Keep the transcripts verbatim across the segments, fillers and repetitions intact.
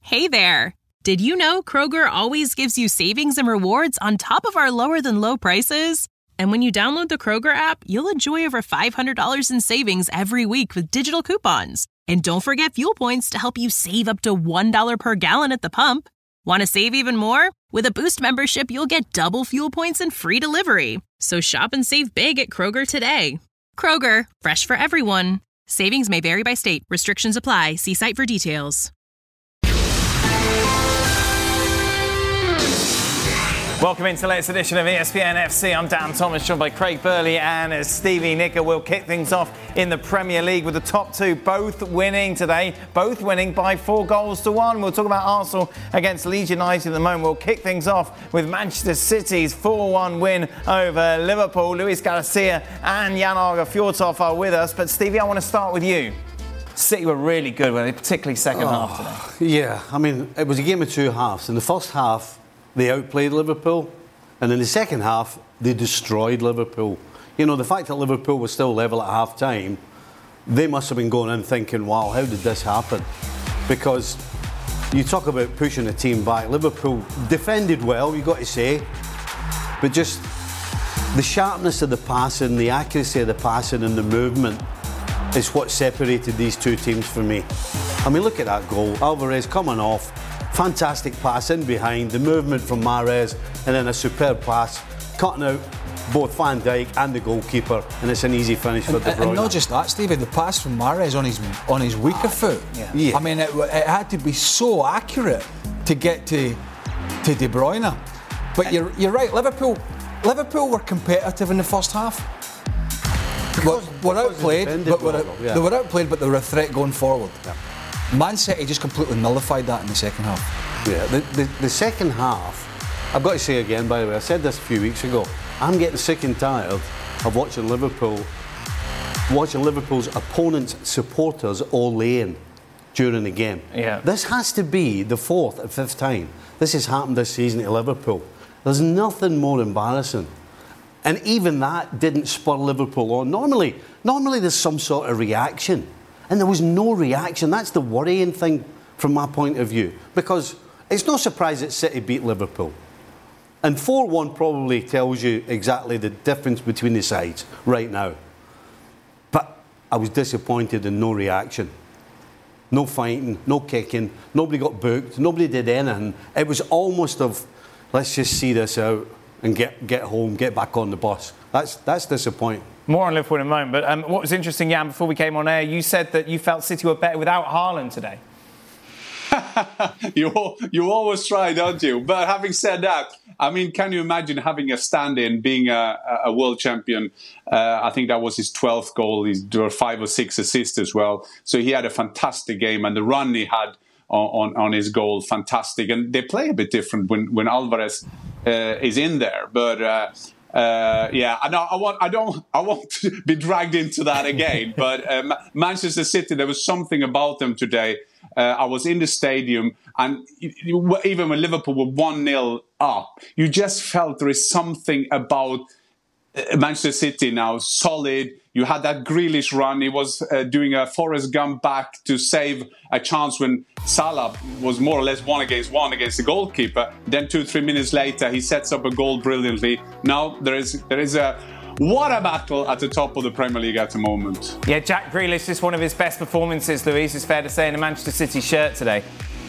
Hey there! Did you know Kroger always gives you savings and rewards on top of our lower-than-low prices? And when you download the Kroger app, you'll enjoy over five hundred dollars in savings every week with digital coupons. And don't forget fuel points to help you save up to one dollar per gallon at the pump. Want to save even more? With a Boost membership, you'll get double fuel points and free delivery. So shop and save big at Kroger today. Kroger, fresh for everyone. Savings may vary by state. Restrictions apply. See site for details. Welcome into the latest edition of E S P N F C. I'm Dan Thomas, joined by Craig Burley and Stevie Nicol. We'll kick things off in the Premier League with the top two both winning today, both winning by four goals to one. We'll talk about Arsenal against Leeds United at the moment. We'll kick things off with Manchester City's four one win over Liverpool. Luis Garcia and Jan-Åge Fjørtoft are with us. But Stevie, I want to start with you. City were really good, weren't they? Particularly second oh, half today. Yeah, I mean, it was a game of two halves. In the first half, they outplayed Liverpool, and in the second half, they destroyed Liverpool. You know, the fact that Liverpool was still level at half-time, they must have been going in thinking, wow, how did this happen? Because you talk about pushing a team back. Liverpool defended well, you've got to say, but just the sharpness of the passing, the accuracy of the passing and the movement is what separated these two teams from me. I mean, look at that goal. Alvarez coming off. Fantastic pass in behind, the movement from Mahrez, and then a superb pass, cutting out both Van Dijk and the goalkeeper, and it's an easy finish for and, De Bruyne. And not just that, Stevie, the pass from Mahrez on his on his weaker oh, foot. Yeah. Yeah. I mean, it, it had to be so accurate to get to to De Bruyne. But you're you're right. Liverpool Liverpool were competitive in the first half. Because, were, were outplayed, but were, well, yeah. they were outplayed, but they were a threat going forward. Yeah. Man City just completely nullified that in the second half. Yeah, the, the, the second half, I've got to say again, by the way, I said this a few weeks ago, I'm getting sick and tired of watching Liverpool, watching Liverpool's opponents' supporters all laying during the game. Yeah. This has to be the fourth or fifth time this has happened this season to Liverpool. There's nothing more embarrassing. And even that didn't spur Liverpool on. Normally, normally there's some sort of reaction. And there was no reaction. That's the worrying thing from my point of view. Because it's no surprise that City beat Liverpool. And four one probably tells you exactly the difference between the sides right now. But I was disappointed in no reaction. No fighting, no kicking, nobody got booked, nobody did anything. It was almost of, let's just see this out and get, get home, get back on the bus. That's, that's disappointing. More on Liverpool in a moment, but um, what was interesting, Jan, before we came on air, you said that you felt City were better without Haaland today. you you always try, don't you? But having said that, I mean, can you imagine having a stand-in, being a, a world champion? Uh, I think that was his twelfth goal. He's, there were five or six assists as well. So he had a fantastic game, and the run he had on, on, on his goal, fantastic. And they play a bit different when, when Alvarez uh, is in there. But... Uh, Uh, yeah, I know. I want. I don't. I won't be dragged into that again. But uh, Manchester City, there was something about them today. Uh, I was in the stadium, and even when Liverpool were one nil up, you just felt there is something about Manchester City now, solid. You had that Grealish run. He was uh, doing a Forrest Gump back to save a chance when Salah was more or less one against one against the goalkeeper. Then two, three minutes later, he sets up a goal brilliantly. Now there is there is a water battle at the top of the Premier League at the moment. Yeah, Jack Grealish is one of his best performances, Luis, it's fair to say, in a Manchester City shirt today.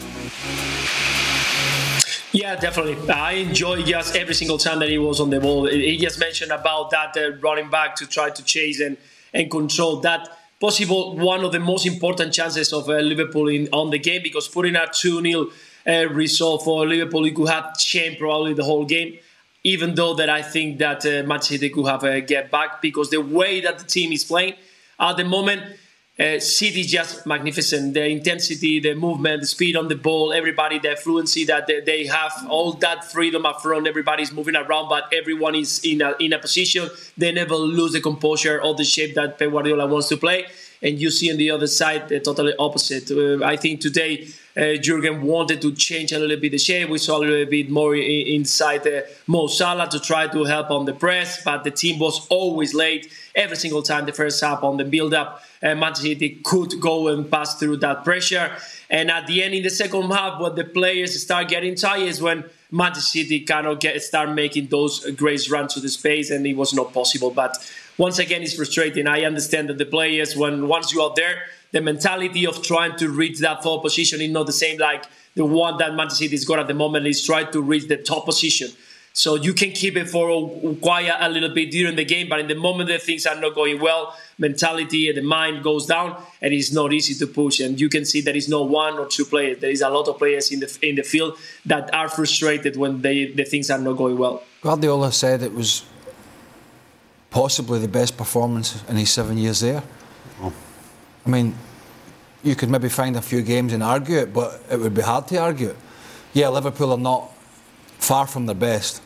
Yeah, definitely. I enjoyed just every single time that he was on the ball. He just mentioned about that uh, running back to try to chase and, and control that possible one of the most important chances of uh, Liverpool in, on the game, because putting a two nil uh, result for Liverpool, it could have changed probably the whole game, even though that I think that uh, Manchester City could have a get back, because the way that the team is playing at the moment, Uh, City is just magnificent. The intensity, the movement, the speed on the ball, everybody, the fluency that they, they have, all that freedom up front. Everybody's moving around, but everyone is in a, in a position. They never lose the composure or the shape that Pep Guardiola wants to play. And you see on the other side, the totally opposite. Uh, I think today Uh, Jurgen wanted to change a little bit the shape. We saw a little bit more I- inside uh, Mo Salah to try to help on the press, but the team was always late every single time the first half on the build-up. Uh, Manchester City could go and pass through that pressure. And at the end, in the second half, when the players start getting tired is when Manchester City kind of get start making those great runs to the space, and it was not possible. But once again, it's frustrating. I understand that the players, when once you are there, the mentality of trying to reach that fourth position is not the same like the one that Manchester City's got at the moment. Is trying to reach the top position. So you can keep it for a, quiet a little bit during the game, but in the moment that things are not going well, mentality and the mind goes down, and it's not easy to push. And you can see there is no one or two players. There is a lot of players in the in the field that are frustrated when they, the things are not going well. Guardiola said it was possibly the best performance in his seven years there. Oh. I mean, you could maybe find a few games and argue it, but it would be hard to argue it. Yeah, Liverpool are not far from their best,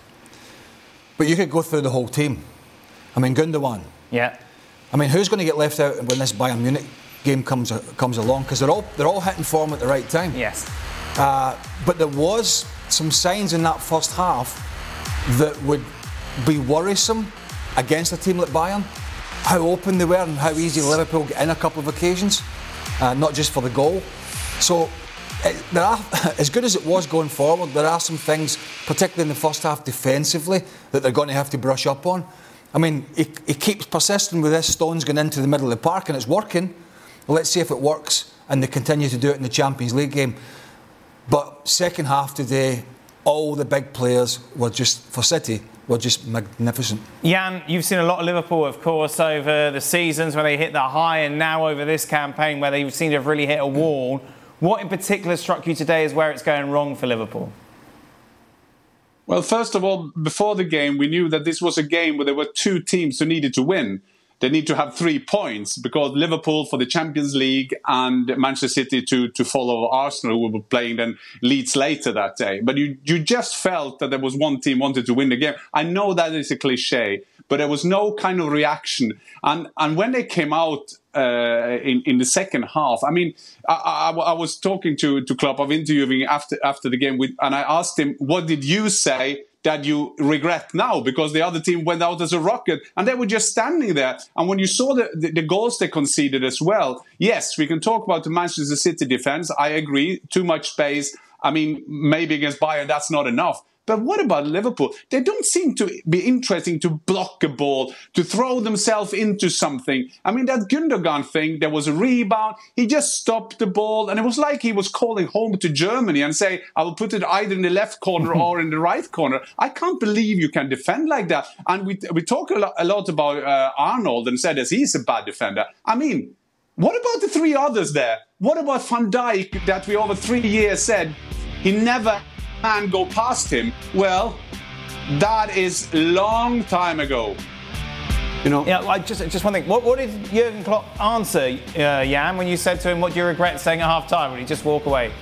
but you could go through the whole team. I mean, Gundogan. Yeah. I mean, who's going to get left out when this Bayern Munich game comes comes along? Because they're all they're all hitting form at the right time. Yes. Uh, but there was some signs in that first half that would be worrisome against a team like Bayern. How open they were and how easy Liverpool got in a couple of occasions, uh, not just for the goal. So. It, there are, as good as it was going forward, there are some things, particularly in the first half defensively, that they're going to have to brush up on. I mean, he, he keeps persisting with this, Stones going into the middle of the park, and it's working. Well, let's see if it works, and they continue to do it in the Champions League game. But second half today, all the big players were just, for City, were just magnificent. Jan, you've seen a lot of Liverpool, of course, over the seasons where they hit the high, and now over this campaign where they seem to have really hit a wall. What in particular struck you today as where it's going wrong for Liverpool? Well, first of all, before the game, we knew that this was a game where there were two teams who needed to win. They need to have three points because Liverpool for the Champions League and Manchester City to, to follow Arsenal, who were playing then Leeds later that day. But you, you just felt that there was one team wanted to win the game. I know that is a cliche, but there was no kind of reaction. And and when they came out uh, in, in the second half, I mean, I, I, I was talking to, to Klopp, I was interviewing after, after the game, with, and I asked him, what did you say that you regret now? Because the other team went out as a rocket, and they were just standing there. And when you saw the, the, the goals they conceded as well, yes, we can talk about the Manchester City defence. I agree, too much space. I mean, maybe against Bayern, that's not enough. But what about Liverpool? They don't seem to be interesting to block a ball, to throw themselves into something. I mean, that Gundogan thing, there was a rebound. He just stopped the ball. And it was like he was calling home to Germany and say, I will put it either in the left corner or in the right corner. I can't believe you can defend like that. And we we talk a lot, a lot about uh, Arnold and said that he's a bad defender. I mean, what about the three others there? What about Van Dijk that we over three years said he never can go past him? Well, that is a long time ago. You know, yeah. I just, just one thing. What, what did Jurgen Klopp answer, uh, Jan, when you said to him, "What do you regret saying at half time?" Would he just walk away?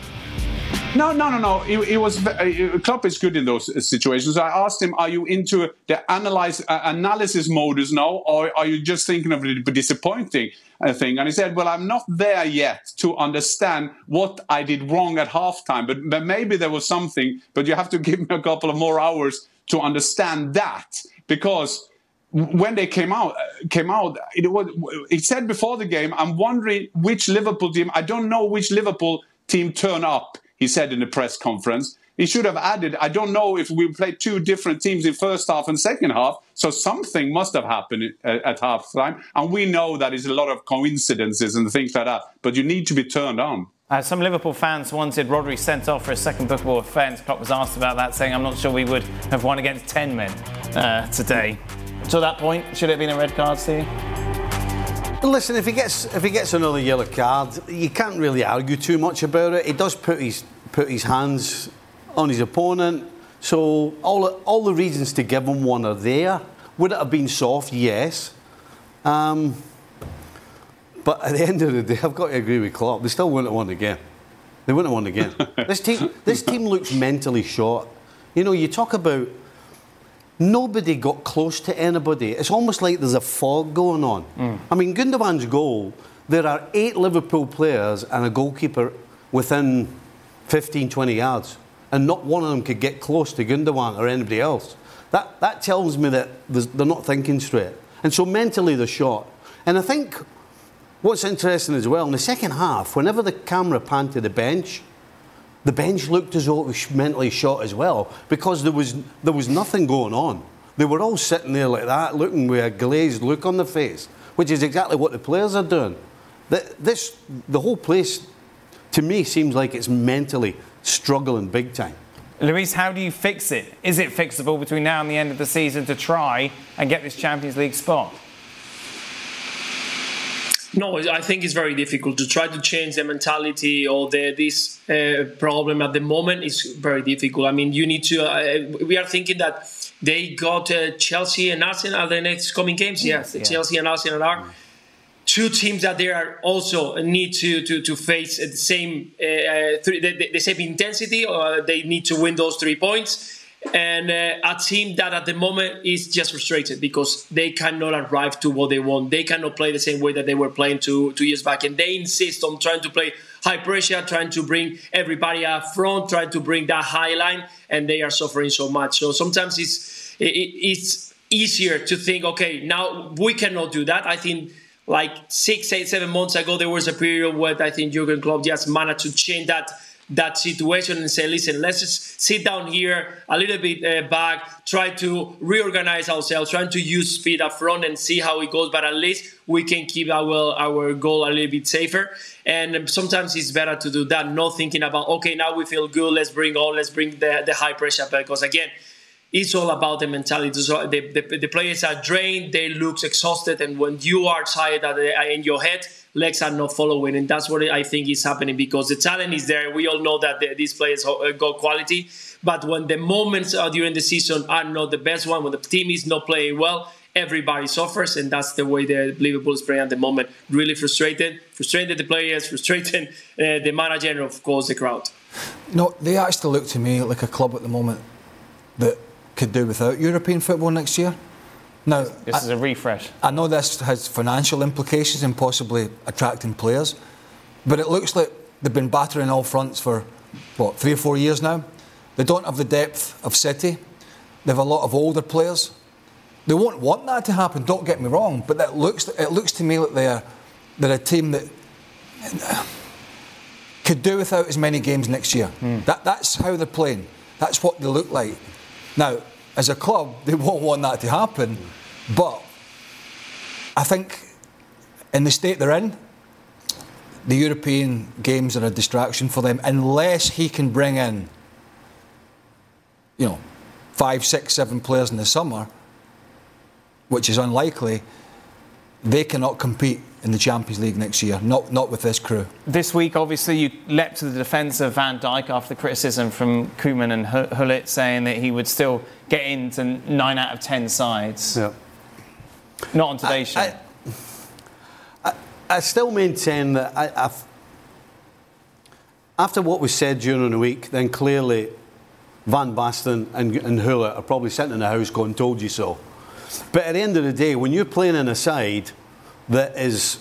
No, no, no, no. He, he was. Uh, Klopp is good in those situations. I asked him, "Are you into the analyze uh, analysis modus now, or are you just thinking of the disappointing uh, thing?" And he said, "Well, I'm not there yet to understand what I did wrong at halftime, but, but maybe there was something. But you have to give me a couple of more hours to understand that, because when they came out, came out, it was. It said before the game, I'm wondering which Liverpool team. I don't know which Liverpool team turn up." He said in the press conference. He should have added, I don't know if we played two different teams in first half and second half, so something must have happened at, at half time. And we know that is a lot of coincidences and things like that, but you need to be turned on. Uh, some Liverpool fans wanted Rodri sent off for a second bookable offence. Klopp was asked about that, saying, I'm not sure we would have won against ten men uh, today. To that point, should it have been a red card, Steve? Listen, if he gets if he gets another yellow card, you can't really argue too much about it. He does put his put his hands on his opponent, so all all the reasons to give him one are there. Would it have been soft? Yes. Um, but at the end of the day, I've got to agree with Klopp. They still wouldn't have won the game. They wouldn't have won the game. this team this team looks mentally short. You know, you talk about. Nobody got close to anybody. It's almost like there's a fog going on. Mm. I mean, Gundogan's goal, there are eight Liverpool players and a goalkeeper within fifteen, twenty yards, and not one of them could get close to Gundogan or anybody else. That that tells me that they're not thinking straight. And so mentally they're shot. And I think what's interesting as well, in the second half, whenever the camera panned to the bench, the bench looked as though it was mentally shot as well, because there was there was nothing going on. They were all sitting there like that, looking with a glazed look on their face, which is exactly what the players are doing. The, this, the whole place, to me, seems like it's mentally struggling big time. Luis, how do you fix it? Is it fixable between now and the end of the season to try and get this Champions League spot? No, I think it's very difficult to try to change the mentality or the, this uh, problem at the moment. Is very difficult. I mean, you need to. Uh, we are thinking that they got uh, Chelsea and Arsenal the next coming games. Yes, yeah. Chelsea and Arsenal are two teams that they are also need to to, to face the same uh, three, the, the same intensity. Or they need to win those three points. And uh, a team that at the moment is just frustrated because they cannot arrive to what they want. They cannot play the same way that they were playing two, two years back. And they insist on trying to play high pressure, trying to bring everybody up front, trying to bring that high line. And they are suffering so much. So sometimes it's, it, it's easier to think, okay, now we cannot do that. I think like six, eight, seven months ago, there was a period where I think Jurgen Klopp just managed to change that that situation and say, listen, let's just sit down here a little bit uh, back, try to reorganize ourselves, trying to use speed up front and see how it goes. But at least we can keep our, our goal a little bit safer. And sometimes it's better to do that, not thinking about, okay, now we feel good, let's bring on, let's bring the, the high pressure. Because again, it's all about the mentality. So the, the, the players are drained, they look exhausted. And when you are tired in your head, legs are not following, and that's what I think is happening because the talent is there. We all know that the, these players got quality, but when the moments uh, during the season are not the best one, when the team is not playing well, everybody suffers, and that's the way the Liverpool is playing at the moment. Really frustrated, frustrated the players, frustrated uh, the manager, and of course the crowd. No, they actually look to me like a club at the moment that could do without European football next year. Now, this I, is a refresh. I know this has financial implications and possibly attracting players, but it looks like they've been battering all fronts for, what, three or four years now. They don't have the depth of City. They have a lot of older players. They won't want that to happen, don't get me wrong, but that looks, it looks to me like they're, they're a team that could do without as many games next year. Mm. That, that's how they're playing. That's what they look like. Now, as a club, they won't want that to happen, but I think in the state they're in, the European games are a distraction for them unless he can bring in, you know, five, six, seven players in the summer, which is unlikely. They cannot compete in the Champions League next year, not not with this crew. This week, obviously, you leapt to the defence of Van Dijk after the criticism from Koeman and Gullit saying that he would still get into nine out of ten sides. Yeah. Not on today's show. I, I, I still maintain that I, I've, after what was said during the week, then clearly Van Basten and, and Gullit are probably sitting in the house going, told you so. But at the end of the day, when you're playing in a side that is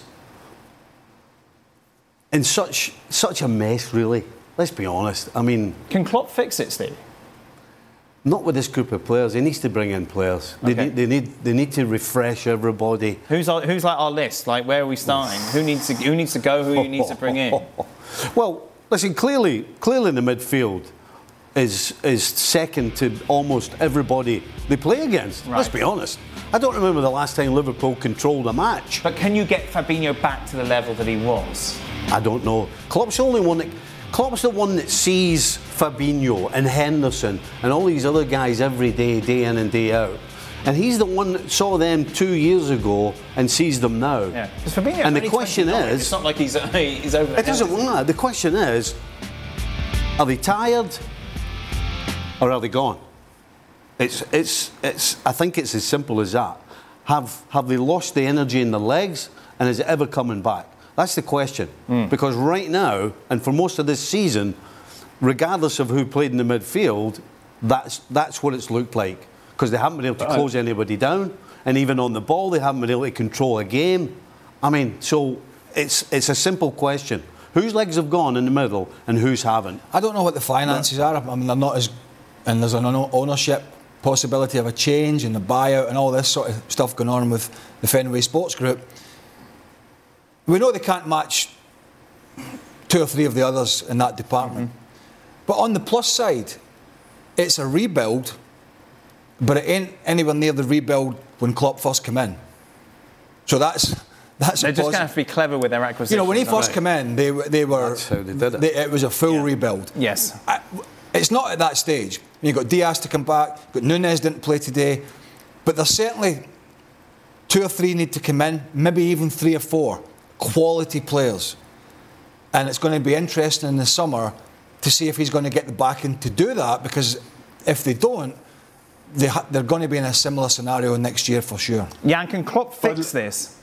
in such such a mess, really. Let's be honest. I mean, can Klopp fix it, Steve? Not with this group of players. He needs to bring in players. They, okay. need, they need they need to refresh everybody. Who's our, who's like our list? Like, where are we starting? who needs to who needs to go? Who needs to bring in? Well, listen. Clearly, clearly, in the midfield is is second to almost everybody they play against. Right. Let's be honest. I don't remember the last time Liverpool controlled a match. But can you get Fabinho back to the level that he was? I don't know. Klopp's the only one that Klopp's the one that sees Fabinho and Henderson and all these other guys every day, day in and day out. And he's the one that saw them two years ago and sees them now. Yeah. Fabinho, and the question is, it's not like he's he's over. It doesn't matter. The question is, are they tired or are they gone? It's, it's, it's, I think it's as simple as that. Have, have they lost the energy in their legs, and is it ever coming back? That's the question. Mm. Because right now, and for most of this season, regardless of who played in the midfield, that's, that's what it's looked like. Because they haven't been able to right. close anybody down, and even on the ball, they haven't been able to control a game. I mean, so it's, it's a simple question. Whose legs have gone in the middle and whose haven't? I don't know what the finances are. I mean, they're not as... And there's an ownership possibility of a change and the buyout and all this sort of stuff going on with the Fenway Sports Group. We know they can't match two or three of the others in that department. Mm-hmm. But on the plus side, it's a rebuild, but it ain't anywhere near the rebuild when Klopp first came in. So that's that's. They're just going to have to be clever with their acquisitions. You know, when he first right. came in, they they were. That's how they did it. They, it was a full yeah. rebuild. Yes. I, it's not at that stage. You've got Diaz to come back. You've got Núñez didn't play today, but there's certainly two or three need to come in, maybe even three or four quality players, and it's going to be interesting in the summer to see if he's going to get the backing to do that, because if they don't, they ha- they're going to be in a similar scenario next year for sure. Jan, can Klopp fix this?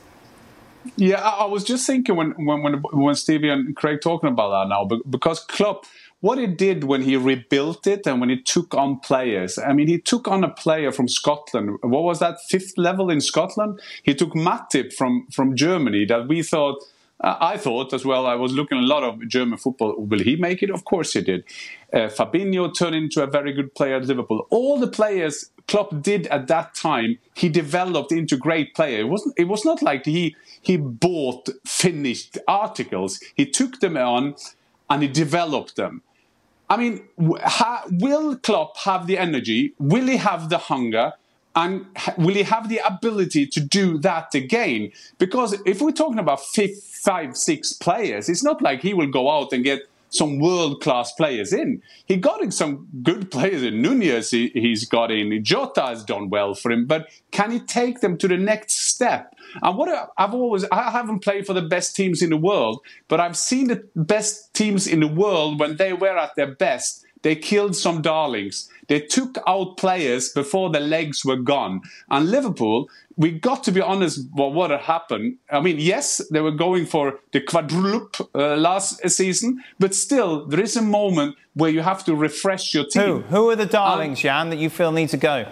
Yeah, I, I was just thinking when, when when when Stevie and Craig talking about that now, because Klopp, what he did when he rebuilt it and when he took on players, I mean, he took on a player from Scotland. What was that, fifth level in Scotland? He took Matip from, from Germany that we thought, uh, I thought as well, I was looking at a lot of German football. Will he make it? Of course he did. Uh, Fabinho turned into a very good player at Liverpool. All the players Klopp did at that time, he developed into great player. It wasn't. It was not like he he bought finished articles. He took them on and he developed them. I mean, ha, will Klopp have the energy? Will he have the hunger? And ha, will he have the ability to do that again? Because if we're talking about five, five, six players, it's not like he will go out and get some world-class players in. He got in some good players in. Núñez he, he's got in. Jota has done well for him. But can he take them to the next step? And what I've always, I haven't played for the best teams in the world, but I've seen the best teams in the world when they were at their best. They killed some darlings. They took out players before the legs were gone. And Liverpool, we got to be honest about what had happened. I mean, yes, they were going for the quadruple uh, last season, but still, there is a moment where you have to refresh your team. Who? Who are the darlings, um, Jan, that you feel need to go?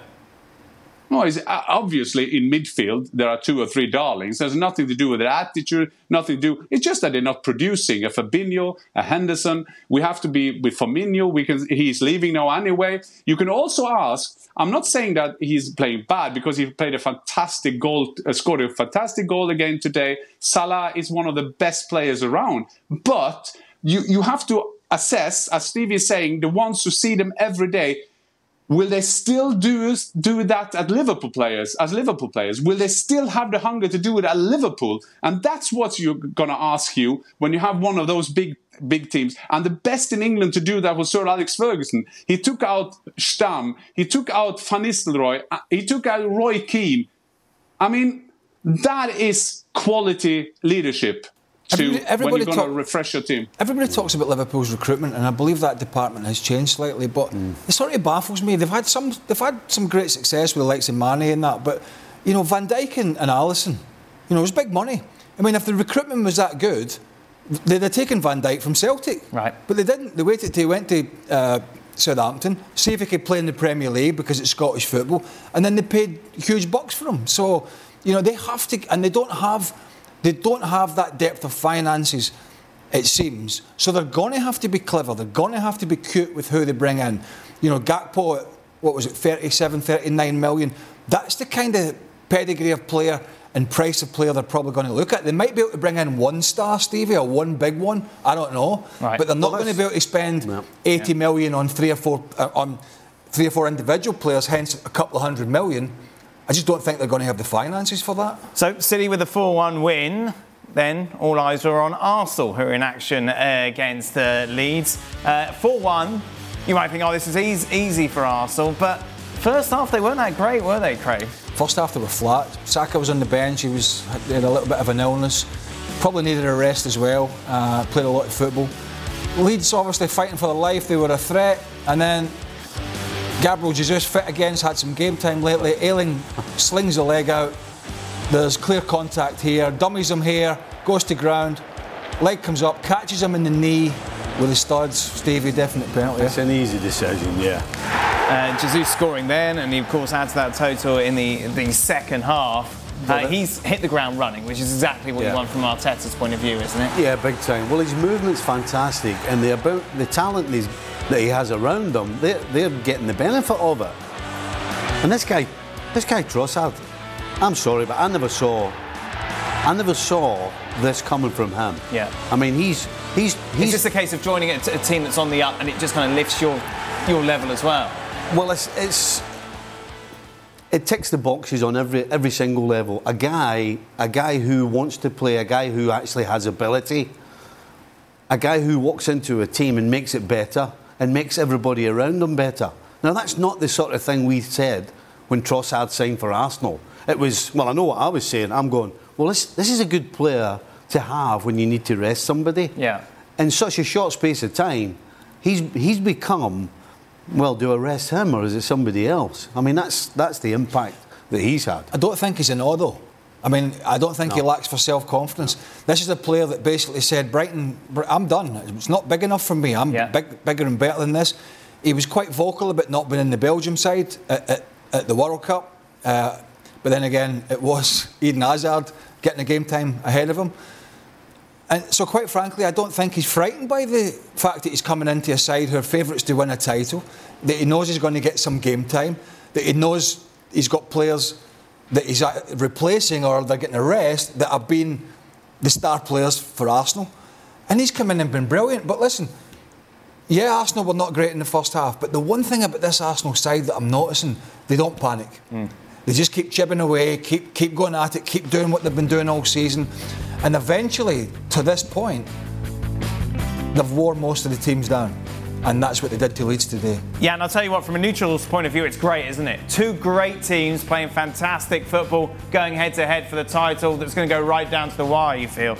No, it's, uh, obviously in midfield there are two or three darlings. There's nothing to do with their attitude, nothing to do. It's just that they're not producing. A Fabinho, a Henderson. We have to be with Firmino. We can. He's leaving now anyway. You can also ask. I'm not saying that he's playing bad because he played a fantastic goal, uh, scored a fantastic goal again today. Salah is one of the best players around, but you you have to assess, as Stevie is saying, the ones who see them every day. Will they still do do that at Liverpool players, as Liverpool players? Will they still have the hunger to do it at Liverpool? And that's what you're going to ask you when you have one of those big big teams. And the best in England to do that was Sir Alex Ferguson. He took out Stam. He took out Van Nistelrooy. He took out Roy Keane. I mean, that is quality leadership. To everybody, everybody when you're going talk, to refresh your team. Everybody talks about Liverpool's recruitment, and I believe that department has changed slightly. But mm. it sort of baffles me. They've had some, they've had some great success with the likes of Mane and that. But you know, Van Dijk and, and Alisson, you know, it was big money. I mean, if the recruitment was that good, they'd have taken Van Dijk from Celtic. Right. But they didn't. They waited till he went to uh, Southampton, see if he could play in the Premier League because it's Scottish football, and then they paid huge bucks for him. So you know, they have to, and they don't have. They don't have that depth of finances, it seems. So they're going to have to be clever. They're going to have to be cute with who they bring in. You know, Gakpo, what was it, thirty-seven, thirty-nine million. That's the kind of pedigree of player and price of player they're probably going to look at. They might be able to bring in one star, Stevie, or one big one. I don't know. Right. But they're not well, going to be able to spend no. eighty yeah. million on three or four uh, on three or four individual players, hence a couple of hundred million. I just don't think they're going to have the finances for that. So, City with a four one win. Then all eyes are on Arsenal, who are in action uh, against uh, Leeds. Uh, four one, you might think, oh, this is easy, easy for Arsenal. But first half, they weren't that great, were they, Craig? First half, they were flat. Saka was on the bench. He was he had a little bit of an illness. Probably needed a rest as well. Uh, played a lot of football. Leeds obviously fighting for their life. They were a threat. And then Gabriel Jesus fit again, had some game time lately. Ayling slings the leg out. There's clear contact here, dummies him here, goes to ground, leg comes up, catches him in the knee with his studs. Stevie, definite penalty. It's an easy decision, yeah. Uh, Jesus scoring then, and he of course adds that total in the, the second half. Uh, he's hit the ground running, which is exactly what Yeah. you want from Arteta's point of view, isn't it? Yeah, big time. Well, his movement's fantastic, and the about the talent he's, that he has around him, they're, they're getting the benefit of it. And this guy, this guy Trossard, I'm sorry, but I never saw, I never saw this coming from him. Yeah. I mean, he's he's he's. It's just a case of joining a, a team that's on the up, and it just kind of lifts your your level as well. Well, it's it's. It ticks the boxes on every every single level. A guy, a guy who wants to play, a guy who actually has ability, a guy who walks into a team and makes it better and makes everybody around him better. Now, that's not the sort of thing we said when Trossard signed for Arsenal. It was, well, I know what I was saying. I'm going, well, this this is a good player to have when you need to rest somebody. Yeah. In such a short space of time, he's he's become. Well, do I rest him or is it somebody else? I mean, that's that's the impact that he's had. I don't think he's an odd though. I mean, I don't think No. he lacks for self-confidence. This is a player that basically said, Brighton, I'm done. It's not big enough for me. I'm Yeah. big, bigger and better than this. He was quite vocal about not being in the Belgium side at, at, at the World Cup. Uh, but then again, it was Eden Hazard getting the game time ahead of him. And so, quite frankly, I don't think he's frightened by the fact that he's coming into a side who are favourites to win a title, that he knows he's going to get some game time, that he knows he's got players that he's replacing or they're getting a rest that have been the star players for Arsenal. And he's come in and been brilliant. But listen, yeah, Arsenal were not great in the first half, but the one thing about this Arsenal side that I'm noticing, they don't panic. Mm. They just keep chipping away, keep keep going at it, keep doing what they've been doing all season. And eventually, to this point, they've worn most of the teams down. And that's what they did to Leeds today. Yeah, and I'll tell you what, from a neutral's point of view, it's great, isn't it? Two great teams playing fantastic football, going head-to-head for the title that's going to go right down to the wire, you feel?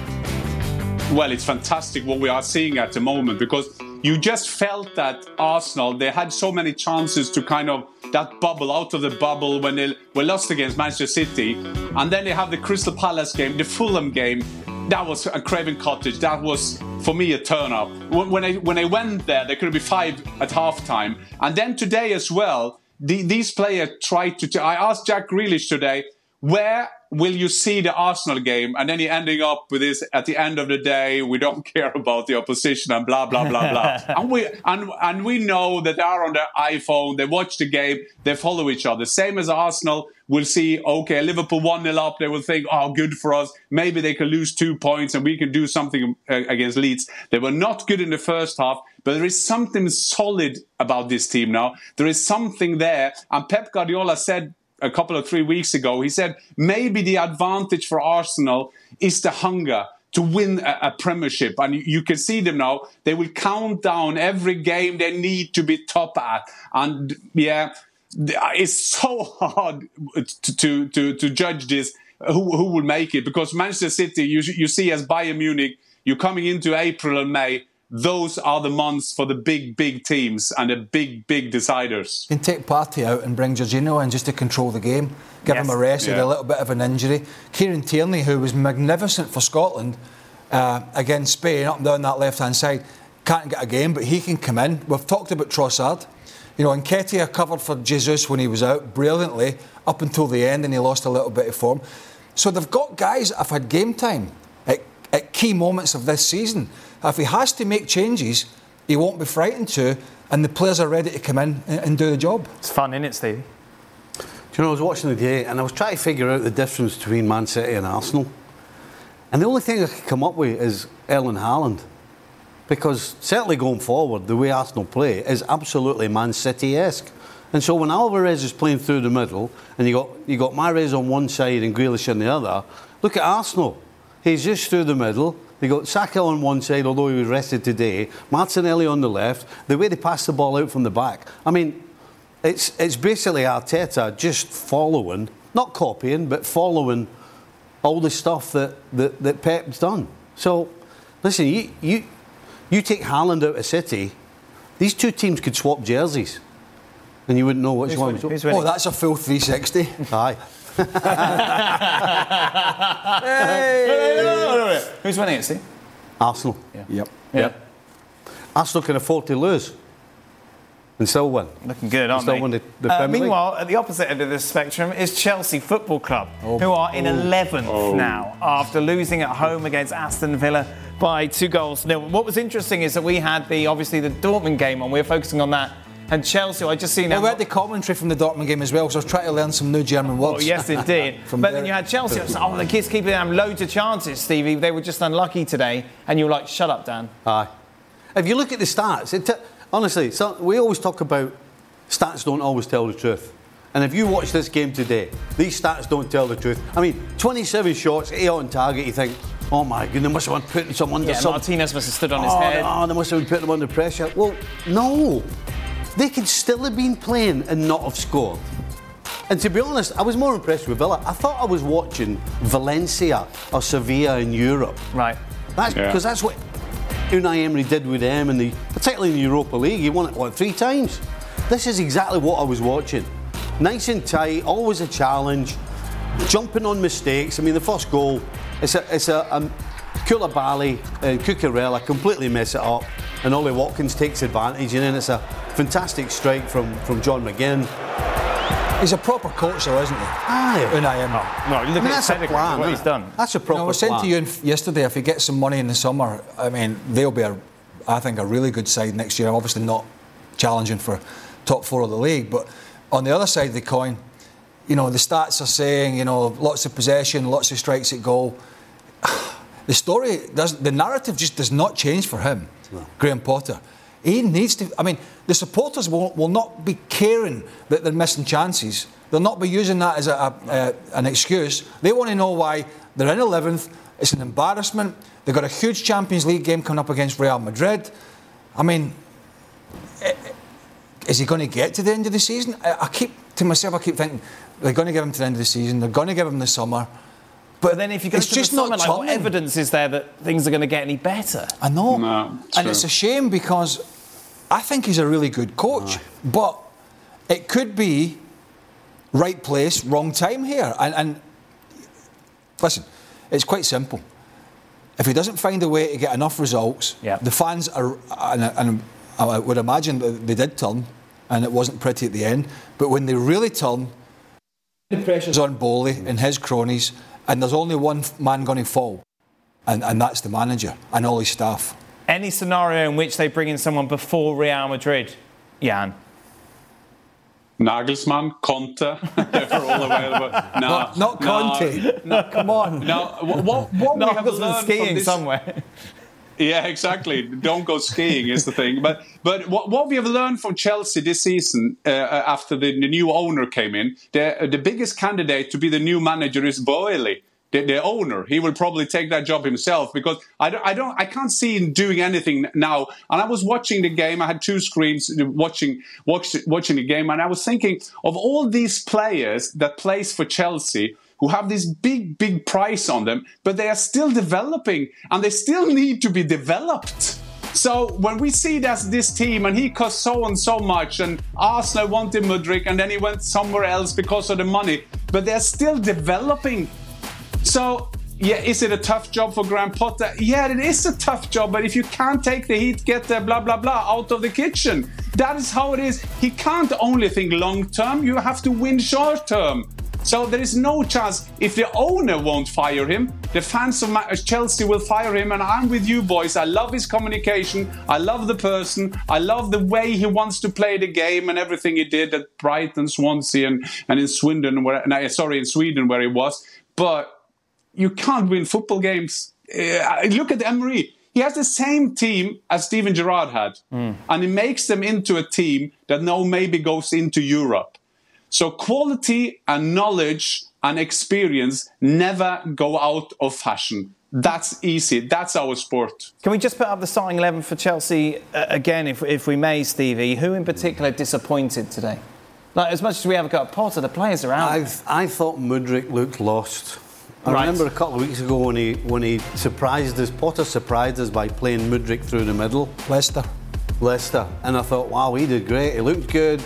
Well, it's fantastic what we are seeing at the moment, because you just felt that Arsenal, they had so many chances to kind of that bubble out of the bubble when they were lost against Manchester City, and then they have the Crystal Palace game, the Fulham game. That was a Craven Cottage. That was, for me, a turn-up. When I when I went there, there could be five at half-time. And then today as well, the, these players tried to... I asked Jack Grealish today, where will you see the Arsenal game? And then he ending up with this, at the end of the day, we don't care about the opposition and blah, blah, blah, blah. and, we, and, and we know that they are on their iPhone, they watch the game, they follow each other. Same as Arsenal will see, okay, Liverpool one nil up, they will think, oh, good for us. Maybe they can lose two points and we can do something against Leeds. They were not good in the first half, but there is something solid about this team now. There is something there. And Pep Guardiola said a couple of three weeks ago, he said maybe the advantage for Arsenal is the hunger to win a, a premiership. And you, you can see them now. They will count down every game they need to be top at. And yeah, it's so hard to to to, to judge this, who, who will make it. Because Manchester City, you, you see as Bayern Munich, you're coming into April and May, those are the months for the big, big teams and the big, big deciders. You can take Partey out and bring Jorginho in just to control the game, give Yes. him a rest, he Yeah. had a little bit of an injury. Kieran Tierney, who was magnificent for Scotland uh, against Spain, up and down that left-hand side, can't get a game, but he can come in. We've talked about Trossard. You know, Nketiah covered for Jesus when he was out brilliantly up until the end, and he lost a little bit of form. So they've got guys that have had game time at, at key moments of this season. If he has to make changes, he won't be frightened to, and the players are ready to come in and, and do the job. It's fun, isn't it, Stevie? Do you know, I was watching the game and I was trying to figure out the difference between Man City and Arsenal. And the only thing I could come up with is Erling Haaland. Because certainly going forward, the way Arsenal play is absolutely Man City-esque. And so when Alvarez is playing through the middle and you got you got Mahrez on one side and Grealish on the other, look at Arsenal. He's just through the middle. They got Saka on one side, although he was rested today. Martinelli on the left. The way they pass the ball out from the back. I mean, it's it's basically Arteta just following, not copying, but following all the stuff that, that, that Pep's done. So, listen, you, you you take Haaland out of City, these two teams could swap jerseys, and you wouldn't know which Who's one winning? was. Who's winning? Oh, that's a full three sixty. Aye. Hey! Who's winning it, Steve? Arsenal. Yep. Yeah. Arsenal can afford to lose. and still win. Looking good, aren't still they? Win the, the uh, Premier League. Meanwhile, at the opposite end of the spectrum is Chelsea Football Club, oh. who are in oh. eleventh oh. now after losing at home against Aston Villa by two goals nil. What was interesting is that we had the obviously the Dortmund game on. We were focusing on that. And Chelsea, I just seen... Well, we had the commentary from the Dortmund game as well, so I was trying to learn some new German words. Oh, yes, indeed. but there. Then you had Chelsea. I was like, oh, the kids keeping them loads of chances, Stevie. They were just unlucky today. And you were like, shut up, Dan. Aye. If you look at the stats, it t- honestly, so we always talk about stats don't always tell the truth. And if you watch this game today, these stats don't tell the truth. I mean, twenty-seven shots, eight on target, you think, oh my goodness, they must have been putting someone under yeah, some... Martinez must have stood on oh, his head. Oh, they must have been putting them under pressure. Well, no. They could still have been playing and not have scored. And to be honest, I was more impressed with Villa. I thought I was watching Valencia or Sevilla in Europe. Right. That's yeah. because that's what Unai Emery did with them, in the, particularly in the Europa League. He won it, what, three times? This is exactly what I was watching. Nice and tight, always a challenge, jumping on mistakes. I mean, the first goal, it's a, it's a, um, Koulibaly and Cucurella completely mess it up, and Ollie Watkins takes advantage, and then it's a fantastic strike from, from John McGinn. He's a proper coach, though, isn't he? Aye. Unai Emery. Oh, well, you look I mean, at that's a plan, what he's done. That's a proper You know, I was saying plan. to you in, yesterday, if he gets some money in the summer, I mean, they'll be, a, I think, a really good side next year. Obviously not challenging for top four of the league, but on the other side of the coin, you know, the stats are saying, you know, lots of possession, lots of strikes at goal. The story, does, the narrative just does not change for him, no. Graham Potter. He needs to, I mean, the supporters will, will not be caring that they're missing chances. They'll not be using that as a, a, a, an excuse. They want to know why they're in eleventh. It's an embarrassment. They've got a huge Champions League game coming up against Real Madrid. I mean, is he going to get to the end of the season? I, I keep, to myself, I keep thinking, they're going to give him to the end of the season. They're going to give him the summer. But then if you go it's to just the summer, not like, what evidence is there that things are going to get any better? I know. No, it's and true. it's a shame because I think he's a really good coach. Oh. But it could be right place, wrong time here. And, and listen, it's quite simple. If he doesn't find a way to get enough results, yep. the fans are, and, and I would imagine that they did turn, and it wasn't pretty at the end, but when they really turn, the pressure's on Bowley and his cronies, and there's only one man going to fall, and, and that's the manager and all his staff. Any scenario in which they bring in someone before Real Madrid, Jan? Nagelsmann, Conte, they're all available. No, not, not Conte. No, no, come on. No, what, what no, we have learned skiing from this, somewhere. Yeah, exactly. Don't go skiing is the thing. But but what, what we have learned from Chelsea this season, uh, after the, the new owner came in, the, the biggest candidate to be the new manager is Boehly. The, the owner, he will probably take that job himself because I don't, I don't, I can't see him doing anything now. And I was watching the game. I had two screens watching, watch, watching the game, and I was thinking of all these players that plays for Chelsea who have this big, big price on them, but they are still developing and they still need to be developed. So when we see that this team, and he cost so and so much, and Arsenal wanted Mudryk, and then he went somewhere else because of the money, but they're still developing. So, yeah, is it a tough job for Graham Potter? Yeah, it is a tough job, but if you can't take the heat, get the blah, blah, blah out of the kitchen. That is how it is. He can't only think long-term, you have to win short-term. So there is no chance. If the owner won't fire him, the fans of Chelsea will fire him, and I'm with you, boys. I love his communication. I love the person. I love the way he wants to play the game and everything he did at Brighton, Swansea, and, and in Swindon, where, no, sorry, in Sweden where he was. But you can't win football games. Uh, look at Emery. He has the same team as Steven Gerrard had. Mm. And he makes them into a team that now maybe goes into Europe. So quality and knowledge and experience never go out of fashion. That's easy. That's our sport. Can we just put up the starting eleven for Chelsea uh, again, if, if we may, Stevie? Who in particular disappointed today? Like, as much as we have got Potter, the players are out. I've, I thought Mudryk looked lost. I right. remember a couple of weeks ago when he when he surprised us, Potter surprised us by playing Mudryk through the middle. Leicester. Leicester. And I thought, wow, he did great. He looked good.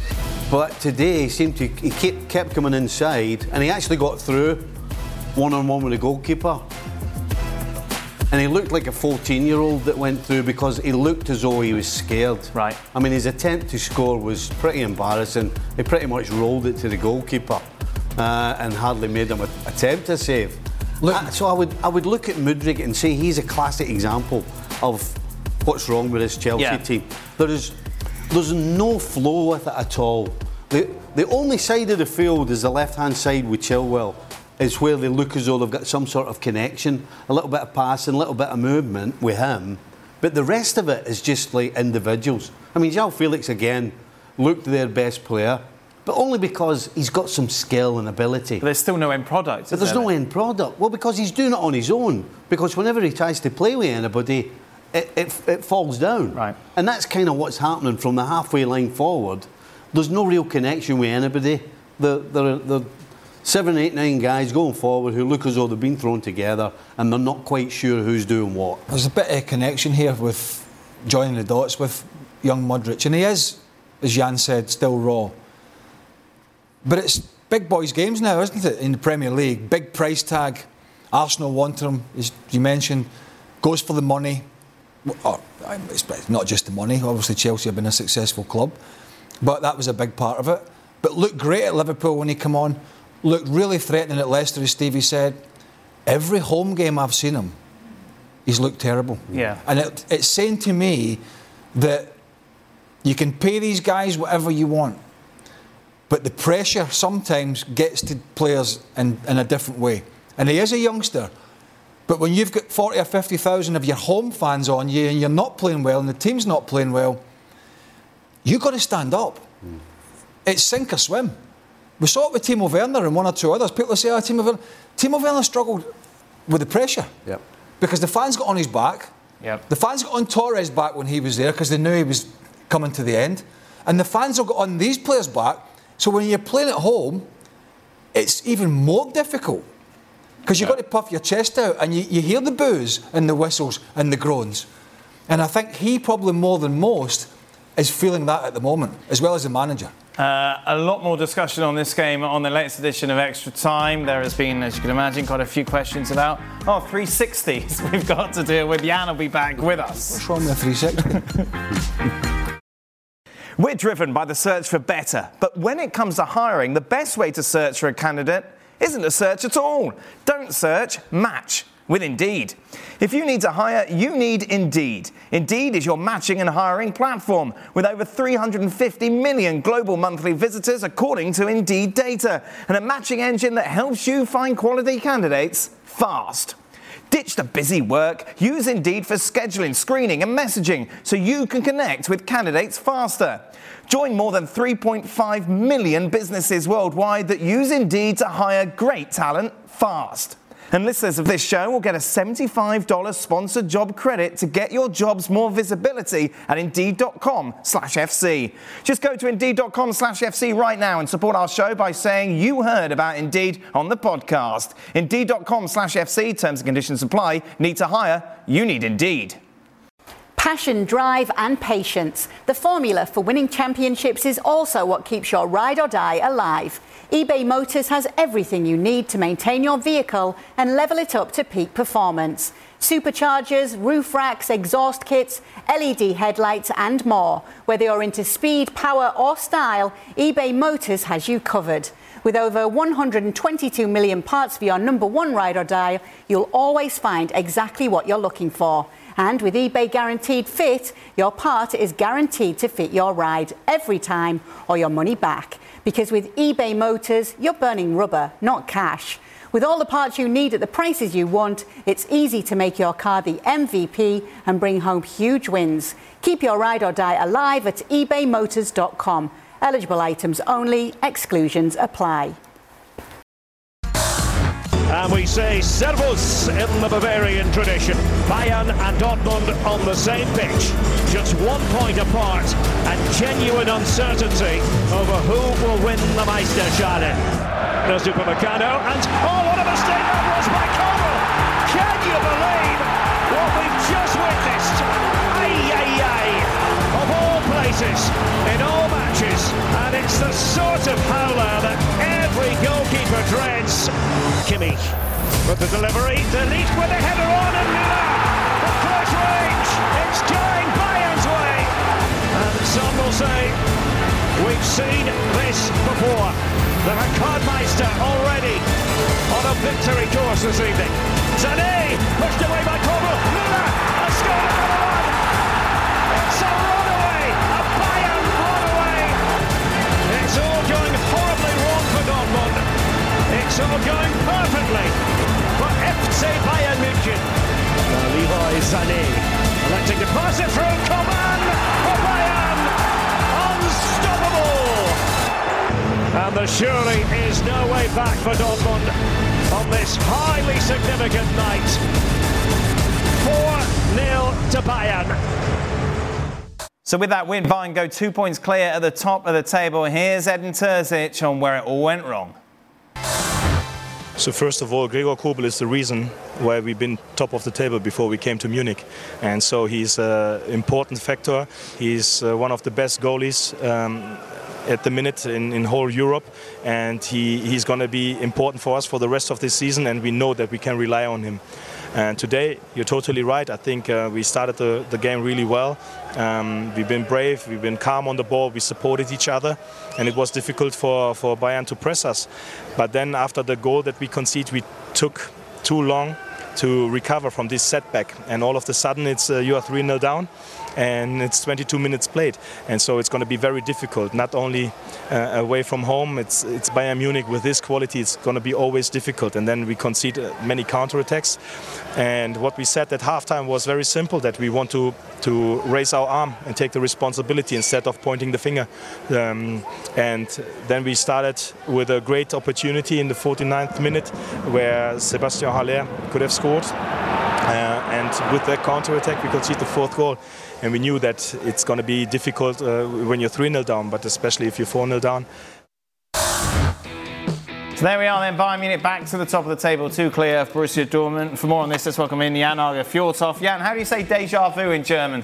But today he seemed to, he kept, kept coming inside, and he actually got through one-on-one with the goalkeeper. And he looked like a fourteen-year-old that went through because he looked as though he was scared. Right. I mean, his attempt to score was pretty embarrassing. He pretty much rolled it to the goalkeeper uh, and hardly made him a- attempt to save. Look, uh, so I would I would look at Mudryk and say he's a classic example of what's wrong with this Chelsea yeah. team. There is there's no flow with it at all. The the only side of the field is the left-hand side with Chilwell. Is where they look as though they've got some sort of connection, a little bit of passing, a little bit of movement with him. But the rest of it is just like individuals. I mean, João Felix again looked their best player, but only because he's got some skill and ability. But there's still no end product. But there's there? no end product. Well, because he's doing it on his own. Because whenever he tries to play with anybody, it, it, it falls down. Right. And that's kind of what's happening from the halfway line forward. There's no real connection with anybody. They're, they're, they're seven, eight, nine guys going forward who look as though they've been thrown together and they're not quite sure who's doing what. There's a bit of connection here with joining the dots with young Mudryk, and he is, as Jan said, still raw. But it's big boys' games now, isn't it, in the Premier League? Big price tag. Arsenal want him, as you mentioned, goes for the money. Oh, it's not just the money. Obviously, Chelsea have been a successful club, but that was a big part of it. But looked great at Liverpool when he came on. Looked really threatening at Leicester, as Stevie said. Every home game I've seen him, he's looked terrible. Yeah. And it, it's saying to me that you can pay these guys whatever you want, but the pressure sometimes gets to players in, in a different way. And he is a youngster, but when you've got forty or fifty thousand of your home fans on you and you're not playing well and the team's not playing well, you've got to stand up. Mm. It's sink or swim. We saw it with Timo Werner and one or two others. People say, oh, Timo Werner. Timo Werner struggled with the pressure. Yep. Because the fans got on his back. Yep. The fans got on Torres' back when he was there because they knew he was coming to the end. And the fans will get on these players' back. So when you're playing at home, it's even more difficult. Because you've yep. got to puff your chest out and you, you hear the boos and the whistles and the groans. And I think he probably more than most is feeling that at the moment, as well as the manager. Uh, a lot more discussion on this game on the latest edition of Extra Time. There has been, as you can imagine, quite a few questions about oh, three sixties we've got to deal with. Jan will be back with us. What's wrong with a three sixty? We're driven by the search for better, but when it comes to hiring, the best way to search for a candidate isn't to search at all. Don't search, match with Indeed. If you need to hire, you need Indeed. Indeed is your matching and hiring platform with over three hundred fifty million global monthly visitors according to Indeed data, and a matching engine that helps you find quality candidates fast. Ditch the busy work. Use Indeed for scheduling, screening and messaging so you can connect with candidates faster. Join more than three point five million businesses worldwide that use Indeed to hire great talent fast. And listeners of this show will get a seventy-five dollars sponsored job credit to get your jobs more visibility at Indeed.com slash FC. Just go to Indeed.com slash FC right now and support our show by saying you heard about Indeed on the podcast. Indeed.com slash FC. Terms and conditions apply. Need to hire? You need Indeed. Passion, drive and patience. The formula for winning championships is also what keeps your ride or die alive. eBay Motors has everything you need to maintain your vehicle and level it up to peak performance. Superchargers, roof racks, exhaust kits, L E D headlights and more. Whether you're into speed, power or style, eBay Motors has you covered. With over one hundred twenty-two million parts for your number one ride or die, you'll always find exactly what you're looking for. And with eBay Guaranteed Fit, your part is guaranteed to fit your ride every time or your money back. Because with eBay Motors, you're burning rubber, not cash. With all the parts you need at the prices you want, it's easy to make your car the M V P and bring home huge wins. Keep your ride or die alive at ebay motors dot com. Eligible items only, exclusions apply. And we say Servus in the Bavarian tradition. Bayern and Dortmund on the same pitch, just one point apart, and genuine uncertainty over who will win the Meisterschale. There's Upamecano, and oh, what a mistake that was by Koval! Can you believe what we've just witnessed? Ay, ay, ay! Of all places, in all matches, and it's the sort of howler that every goalkeeper dreads. Kimmich But the delivery, Delete with a header on and Müller from close range. It's going Bayern's way. And some will say, we've seen this before. The Rekordmeister already on a victory course this evening. Sané pushed away by Kobel. Müller has scored another one. It's a runaway, a Bayern runaway. It's all going horribly wrong for Dortmund. It's all going perfectly for F C Bayern München. Now Leroy Sané electing to pass it through. Coman for Bayern. Unstoppable. And there surely is no way back for Dortmund on this highly significant night. four nil to Bayern. So with that win, Bayern go two points clear at the top of the table. Here's Edin Terzic on where it all went wrong. So first of all, Gregor Kobel is the reason why we've been top of the table before we came to Munich. And so he's an important factor. He's uh, one of the best goalies um, at the minute in, in whole Europe. And he, he's going to be important for us for the rest of this season. And we know that we can rely on him. And today, you're totally right. I think uh, we started the, the game really well. Um, we've been brave, we've been calm on the ball, we supported each other, and it was difficult for, for Bayern to press us. But then after the goal that we conceded, we took too long to recover from this setback. And all of a sudden, it's uh, you are three nil down, and it's twenty-two minutes played. And so it's going to be very difficult, not only uh, away from home, it's, it's Bayern Munich. With this quality, it's going to be always difficult. And then we concede uh, many counterattacks. And what we said at halftime was very simple, that we want to, to raise our arm and take the responsibility instead of pointing the finger. Um, and then we started with a great opportunity in the forty-ninth minute where Sebastian Haller could have scored. Uh, and with that counter-attack, we conceded the fourth goal. And we knew that it's going to be difficult uh, when you're three nil down, but especially if you're four nil down. So there we are then, Bayern Munich back to the top of the table, two clear of Borussia Dortmund. For more on this, let's welcome in Jan Arge Fjordhoff. Jan, how do you say déjà vu in German?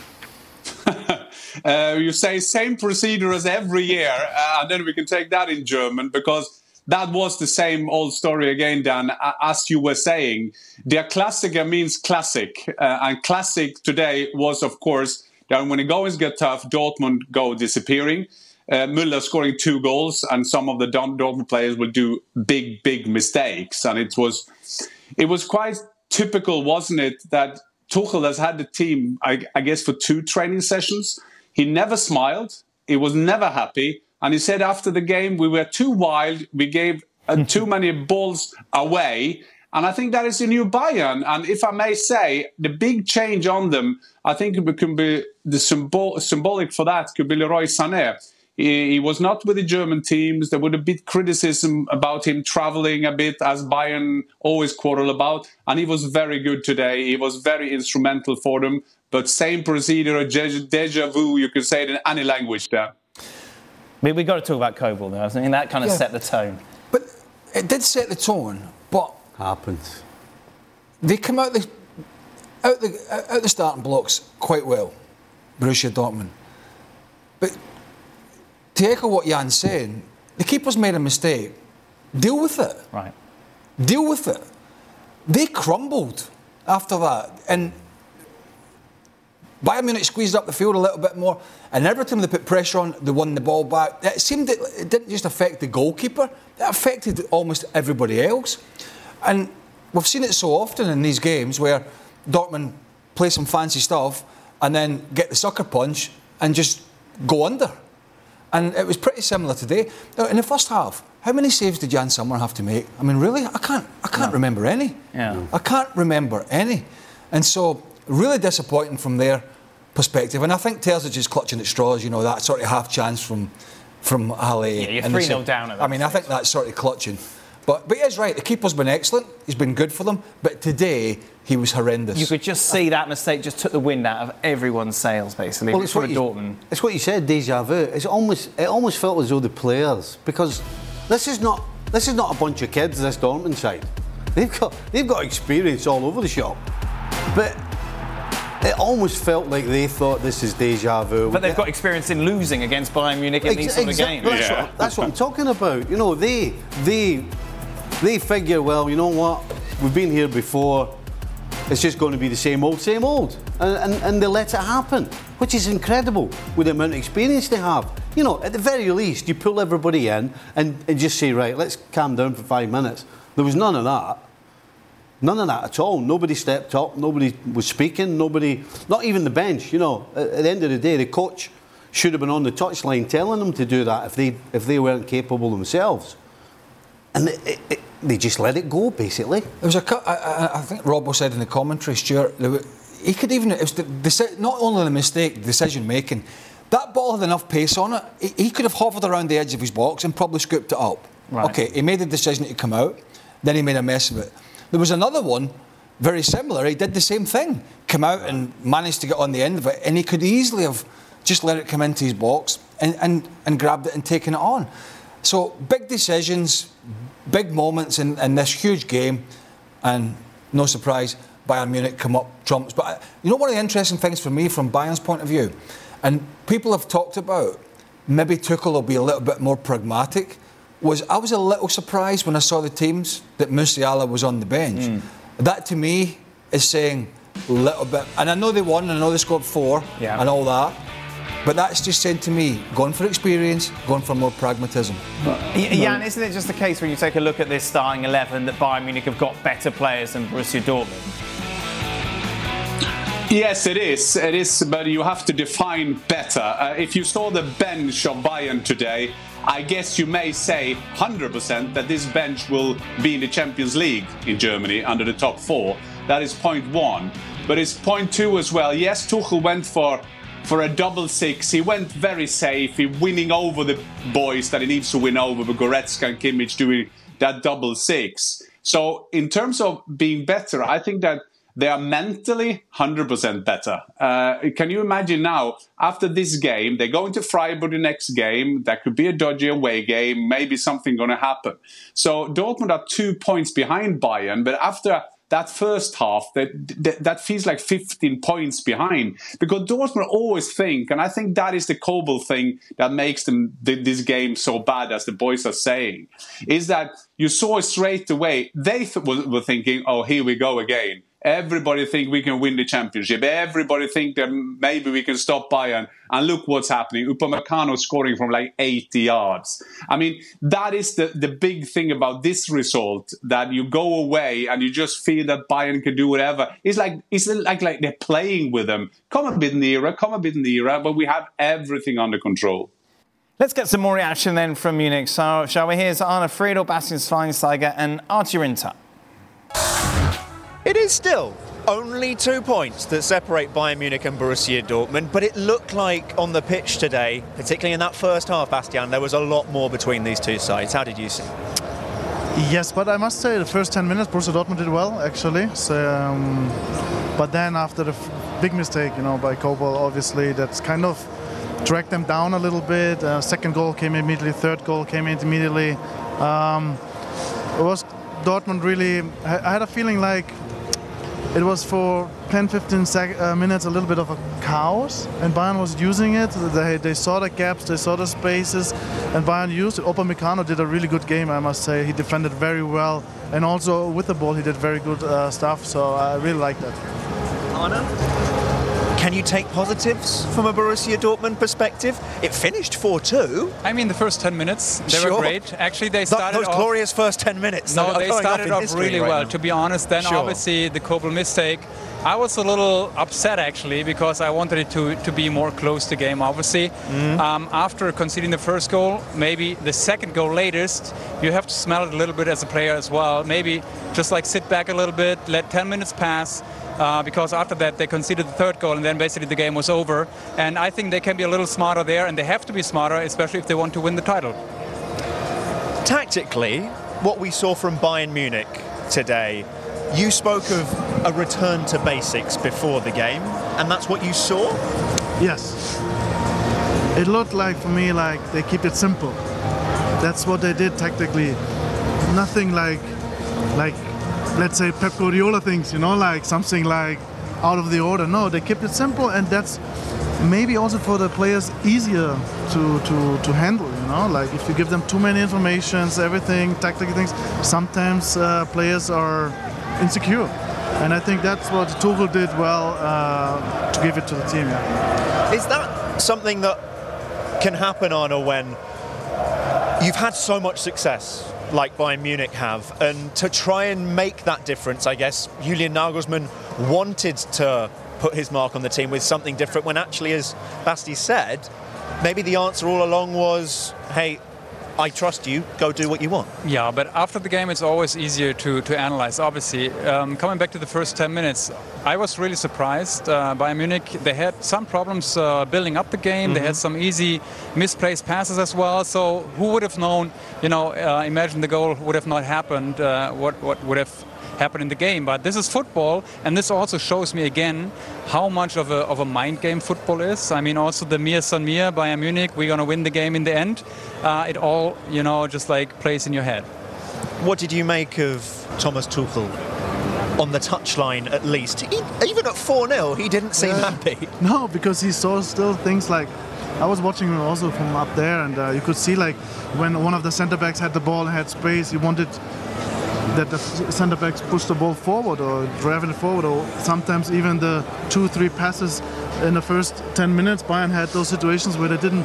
uh, you say same procedure as every year, uh, and then we can take that in German, because that was the same old story again, Dan, as you were saying. Der Klassiker means classic, uh, and classic today was, of course, that when the goings get tough, Dortmund go disappearing. Uh, Müller scoring two goals, and some of the Dortmund players will do big, big mistakes. And it was, it was quite typical, wasn't it, that Tuchel has had the team, I, I guess, for two training sessions. He never smiled. He was never happy. And he said after the game, we were too wild. We gave uh, too many balls away. And I think that is the new Bayern. And if I may say, the big change on them, I think it could be the symbol, symbolic for that could be Leroy Sané. He, he was not with the German teams. There would have been criticism about him traveling a bit, as Bayern always quarrel about. And he was very good today. He was very instrumental for them. But same procedure, déjà vu, you could say it in any language there. We, we've got to talk about Kobel, though. I think that kind of yeah. set the tone. But it did set the tone, but... Happens. They come out the, out the, out the starting blocks quite well, Borussia Dortmund. But to echo what Jan's saying, the keeper's made a mistake. Deal with it. Right. Deal with it. They crumbled after that. And Bayern Munich squeezed up the field a little bit more, and every time they put pressure on, they won the ball back. It seemed that it didn't just affect the goalkeeper, it affected almost everybody else. And we've seen it so often in these games where Dortmund play some fancy stuff and then get the sucker punch and just go under. And it was pretty similar today. Now, in the first half, how many saves did Jan Sommer have to make? I mean, really? I can't I can't no. remember any. Yeah. I can't remember any. And so, really disappointing from their perspective. And I think Terzic is clutching at straws, you know, that sort of half chance from from Halle. Yeah, you're three nil down at that I mean, stage. I think that's sort of clutching. But, but he is right, the keeper's been excellent, he's been good for them, but today he was horrendous. You could just see that mistake just took the wind out of everyone's sails, basically. Well, it's what, you, Dortmund. it's what you said, déjà vu. It's almost, it almost felt as though the players, because this is not this is not a bunch of kids, this Dortmund side. They've got, they've got experience all over the shop. But it almost felt like they thought this is déjà vu. But they've got experience in losing against Bayern Munich in Ex- these sort of exactly. games. That's, yeah. what, that's what I'm talking about. You know, they they They figure, well, you know what? We've been here before. It's just going to be the same old, same old. And, and, and they let it happen, which is incredible with the amount of experience they have. You know, at the very least, you pull everybody in and, and just say, right, let's calm down for five minutes. There was none of that. None of that at all. Nobody stepped up. Nobody was speaking. Nobody, not even the bench. You know, at, at the end of the day, the coach should have been on the touchline telling them to do that if they if they weren't capable themselves. And it, it, it, they just let it go, basically. There was a, I, I think Robbo said in the commentary, Stuart, he could even, it was the, the, not only the mistake, decision making, that ball had enough pace on it, he, he could have hovered around the edge of his box and probably scooped it up. Right. Okay, he made the decision to come out, then he made a mess of it. There was another one, very similar, he did the same thing, come out and managed to get on the end of it, and he could easily have just let it come into his box and, and, and grabbed it and taken it on. So, big decisions, big moments in, in this huge game, and no surprise, Bayern Munich come up trumps. But uh, you know, one of the interesting things for me from Bayern's point of view, and people have talked about maybe Tuchel will be a little bit more pragmatic, was I was a little surprised when I saw the teams that Musiala was on the bench. Mm. That to me is saying a little bit, and I know they won, and I know they scored four yeah. and all that. But that's just saying to me, going for experience, going for more pragmatism. Jan, isn't it just the case when you take a look at this starting eleven that Bayern Munich have got better players than Borussia Dortmund? Yes, it is. It is, but you have to define better. Uh, if you saw the bench of Bayern today, I guess you may say one hundred percent that this bench will be in the Champions League in Germany under the top four. That is point one. But it's point two as well. Yes, Tuchel went for... For a double six, he went very safe. He winning over the boys that he needs to win over, with Goretzka and Kimmich doing that double six. So in terms of being better, I think that they are mentally one hundred percent better. Uh, can you imagine now, after this game, they go into Freiburg the next game. That could be a dodgy away game. Maybe something going to happen. So Dortmund are two points behind Bayern, but after that first half, that, that that feels like fifteen points behind. Because Dortmund always think, and I think that is the Kobel thing that makes them th- this game so bad, as the boys are saying, is that you saw straight away, they th- were thinking, oh, here we go again. Everybody think we can win the championship. Everybody think that maybe we can stop Bayern. And look what's happening. Upamecano scoring from like eighty yards. I mean, that is the, the big thing about this result, that you go away and you just feel that Bayern can do whatever. It's like it's like, like they're playing with them. Come a bit nearer, come a bit nearer, but we have everything under control. Let's get some more reaction then from Munich. So, shall we? Here's Arne Friedel, Bastian Schweinsteiger and Arthur Inter. It is still only two points that separate Bayern Munich and Borussia Dortmund, but it looked like on the pitch today, particularly in that first half, Bastian, there was a lot more between these two sides. How did you see? Yes, but I must say the first ten minutes Borussia Dortmund did well, actually. So, um, but then after the f- big mistake, you know, by Kobel, obviously that's kind of dragged them down a little bit. Uh, second goal came immediately, third goal came in immediately. Um, it was Dortmund really. I had a feeling like it was for ten to fifteen sec- uh, minutes a little bit of a chaos, and Bayern was using it. They, they saw the gaps, they saw the spaces, and Bayern used it. Upamecano did a really good game, I must say. He defended very well, and also with the ball he did very good uh, stuff, so I really like that. Arne? Can you take positives from a Borussia Dortmund perspective? It finished four two. I mean, the first ten minutes, they sure. were great. Actually, they started Th- those off... glorious first ten minutes. No, they started off really right well, now. to be honest. Then, sure. obviously, the Kobel mistake. I was a little upset, actually, because I wanted it to, to be more close to game, obviously. Mm. Um, after conceding the first goal, maybe the second goal latest, you have to smell it a little bit as a player as well. Maybe just like sit back a little bit, let ten minutes pass. Uh, because after that they conceded the third goal and then basically the game was over. And I think they can be a little smarter there, and they have to be smarter, especially if they want to win the title. Tactically, what we saw from Bayern Munich today, you spoke of a return to basics before the game, and that's what you saw? Yes. It looked like, for me, like they keep it simple. That's what they did tactically. Nothing like, like, let's say Pep Guardiola things, you know, like something like out of the order. No, they kept it simple, and that's maybe also for the players easier to, to, to handle, you know, like if you give them too many informations, everything, tactical things, sometimes uh, players are insecure. And I think that's what Tuchel did well uh, to give it to the team. Yeah. Is that something that can happen, Arne, when you've had so much success like Bayern Munich have, and to try and make that difference, I guess Julian Nagelsmann wanted to put his mark on the team with something different, when actually, as Basti said, maybe the answer all along was, hey, I trust you, go do what you want. Yeah, but after the game it's always easier to, to analyze, obviously. Um, coming back to the first ten minutes, I was really surprised. Uh, Bayern Munich, they had some problems uh, building up the game. Mm-hmm. They had some easy misplaced passes as well. So who would have known, you know, uh, imagine the goal would have not happened, uh, what, what would have happen in the game. But this is football, and this also shows me again how much of a, of a mind game football is. I mean, also the Mir San Mir, Bayern Munich, we're going to win the game in the end. Uh, it all, you know, just like plays in your head. What did you make of Thomas Tuchel on the touchline, at least? He, even at four nil, he didn't seem yeah. happy. No, because he saw still things like, I was watching him also from up there, and uh, you could see like when one of the centre backs had the ball and had space, he wanted that the centre backs push the ball forward or driving it forward, or sometimes even the two, three passes in the first ten minutes. Bayern had those situations where they didn't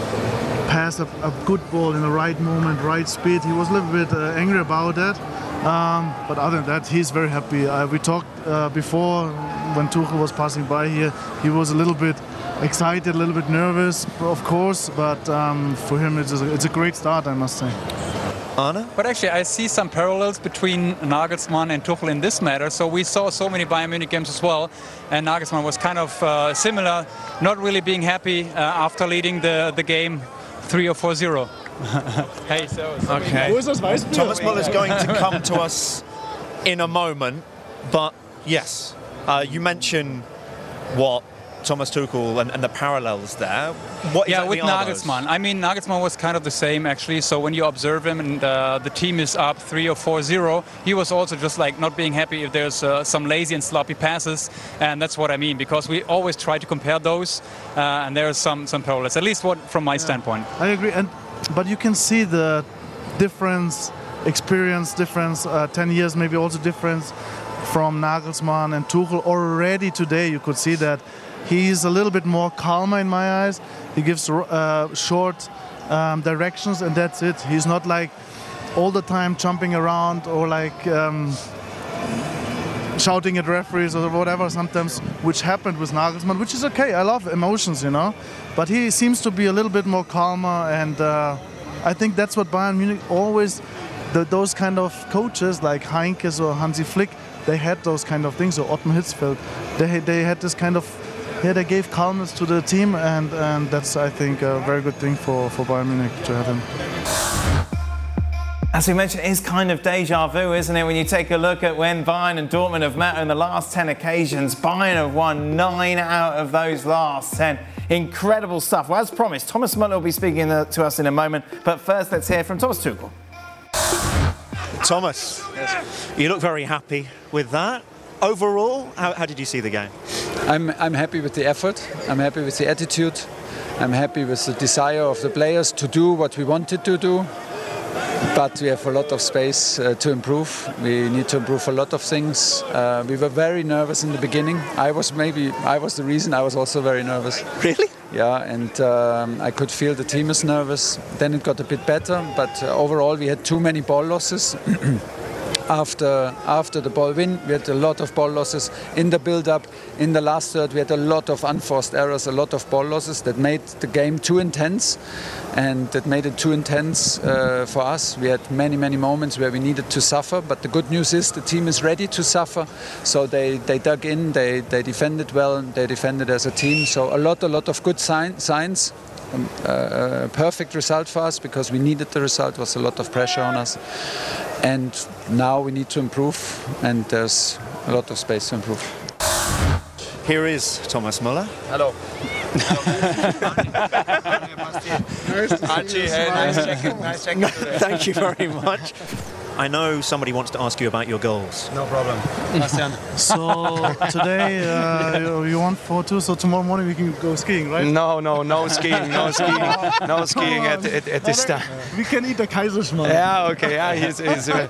pass a, a good ball in the right moment, right speed. He was a little bit uh, angry about that. Um, but other than that, he's very happy. Uh, we talked uh, before when Tuchel was passing by here. He was a little bit excited, a little bit nervous, of course. But um, for him, it's a, it's a great start, I must say. Arne? But actually, I see some parallels between Nagelsmann and Tuchel in this matter. So we saw so many Bayern Munich games as well, and Nagelsmann was kind of uh, similar, not really being happy uh, after leading the, the game three or four zero. Hey, so... so okay. Thomas Muller's going to come to us in a moment, but yes, uh, you mentioned what Thomas Tuchel and, and the parallels there. What yeah, exactly with Nagelsmann. I mean, Nagelsmann was kind of the same, actually. So when you observe him and uh, the team is up three or four zero, he was also just like not being happy if there's uh, some lazy and sloppy passes. And that's what I mean, because we always try to compare those. Uh, and there are some, some parallels, at least what, from my yeah, standpoint. I agree. And but you can see the difference, experience difference, uh, ten years maybe also difference from Nagelsmann and Tuchel. Already today you could see that he's a little bit more calmer in my eyes. He gives uh, short um, directions, and that's it. He's not like all the time jumping around or like um, shouting at referees or whatever sometimes, which happened with Nagelsmann, which is okay. I love emotions, you know. But he seems to be a little bit more calmer, and uh, I think that's what Bayern Munich always, the, those kind of coaches like Heinkes or Hansi Flick, they had those kind of things, or Ottmar Hitzfeld. They, they had this kind of Yeah, they gave calmness to the team, and, and that's, I think, a very good thing for, for Bayern Munich to have him. As we mentioned, it is kind of deja vu, isn't it? When you take a look at when Bayern and Dortmund have met on the last ten occasions, Bayern have won nine out of those last ten. Incredible stuff. Well, as promised, Thomas Muller will be speaking to us in a moment. But first, let's hear from Thomas Tuchel. Thomas, yes. You look very happy with that. Overall, how, how did you see the game? I'm, I'm happy with the effort, I'm happy with the attitude, I'm happy with the desire of the players to do what we wanted to do, but we have a lot of space uh, to improve. We need to improve a lot of things. Uh, we were very nervous in the beginning. I was maybe, I was the reason I was also very nervous. Really? Yeah, and um, I could feel the team is nervous. Then it got a bit better, but uh, overall we had too many ball losses. After after the ball win, we had a lot of ball losses in the build-up. In the last third, we had a lot of unforced errors, a lot of ball losses that made the game too intense, and that made it too intense uh, for us. We had many, many moments where we needed to suffer, but the good news is the team is ready to suffer. So they, they dug in, they, they defended well, they defended as a team. So a lot, a lot of good sign, signs. Um, uh, a perfect result for us because we needed the result. There was a lot of pressure on us. And now we need to improve, and there's a lot of space to improve. Here is Thomas Muller. Hello. Archie, hey, nice checking, nice checking. Thank you very much. I know somebody wants to ask you about your goals. No problem. Bastian. So today uh, you, you won four two, so tomorrow morning we can go skiing, right? No, no, no skiing, no skiing, no skiing at, at, at this time. We can eat a Kaiserschmarrn. Yeah, okay, yeah, he's, he's, uh,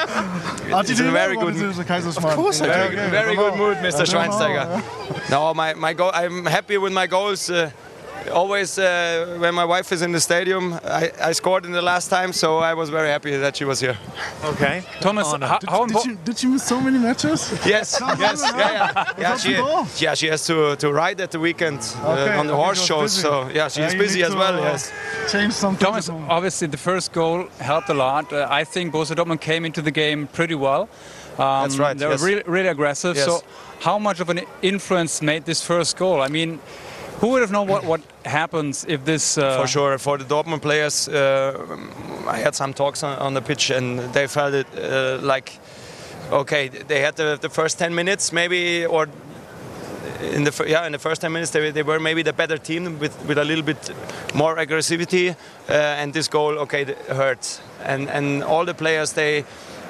he's in a very good mood. Of course, very, okay. very good mood, Mister Schweinsteiger. No, my, my goal, I'm happy with my goals. Uh, Always, uh, when my wife is in the stadium, I, I scored in the last time, so I was very happy that she was here. Okay, Thomas, Oh, no. how, did, how did, you, did you miss so many matches? Yes, yes, yeah, yeah. Yeah, she, yeah, she has to, to ride at the weekend uh, Okay, on the okay, horse she shows, was busy. so yeah, she Yeah, is you busy need as to, well. uh, Yes. Change something. Thomas, obviously the first goal helped a lot. Uh, I think Borussia Dortmund came into the game pretty well. Um, That's right, They yes. were really, really aggressive. Yes. So, how much of an influence made this first goal? I mean, who would have known what, what happens if this... Uh, For sure, for the Dortmund players, uh, I had some talks on, on the pitch and they felt it uh, like, okay, they had the, the first ten minutes maybe, or in the yeah in the first ten minutes they, they were maybe the better team with, with a little bit more aggressivity, uh, and this goal, okay, hurt. And and all the players, they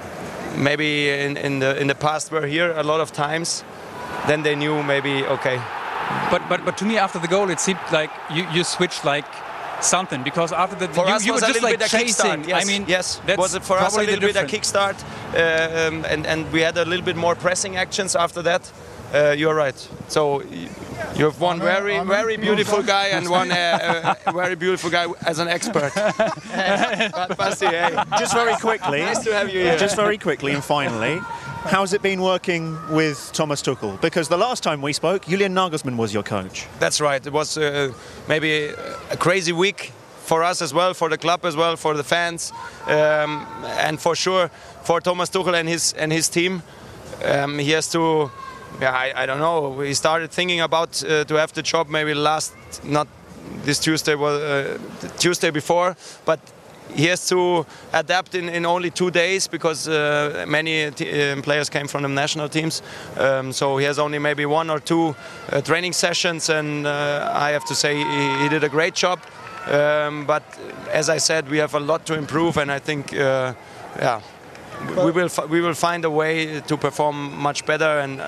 maybe in, in the in the past were here a lot of times, then they knew maybe, okay. But but but to me, after the goal, it seemed like you, you switched like something, because after the for you, us you was were a just little like bit a chasing. kickstart. Yes, I mean, yes, that's was it for us a probably the little bit a difference. kickstart, uh, um, and and we had a little bit more pressing actions after that. Uh, you're right. So y- you have one very very beautiful guy and one uh, uh, very beautiful guy as an expert. But Basti, hey. Just very quickly, Nice to have you here. Just very quickly and finally, how's it been working with Thomas Tuchel? Because the last time we spoke, Julian Nagelsmann was your coach. That's right. It was uh, maybe a crazy week for us as well, for the club as well, for the fans, um, and for sure for Thomas Tuchel and his and his team. Um, he has to. Yeah, I, I don't know. We started thinking about uh, to have the job maybe last, not this Tuesday, was uh, the Tuesday before, but he has to adapt in, in only two days because uh, many t- um, players came from the national teams. Um, so he has only maybe one or two uh, training sessions, and uh, I have to say he, he did a great job. Um, but as I said, we have a lot to improve, and I think, uh, yeah, we will fi- we will find a way to perform much better. And uh,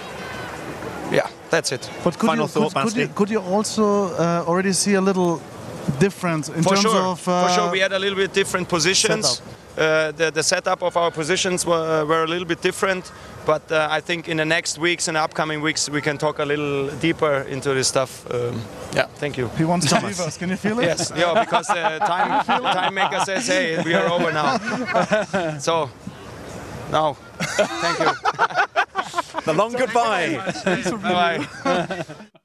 yeah, that's it. But could, Final you, thought, could, could, Basti? you, could you also uh, already see a little difference in For terms sure, of... Uh, for sure, we had a little bit different positions. Uh, the, the setup of our positions were, were a little bit different, but uh, I think in the next weeks, in the upcoming weeks, we can talk a little deeper into this stuff. Um, yeah, thank you. He wants to leave us. Can you feel it? Yes, yeah, because uh, time, time maker says, hey, we are over now. So, now, thank you. The long goodbye. Bye.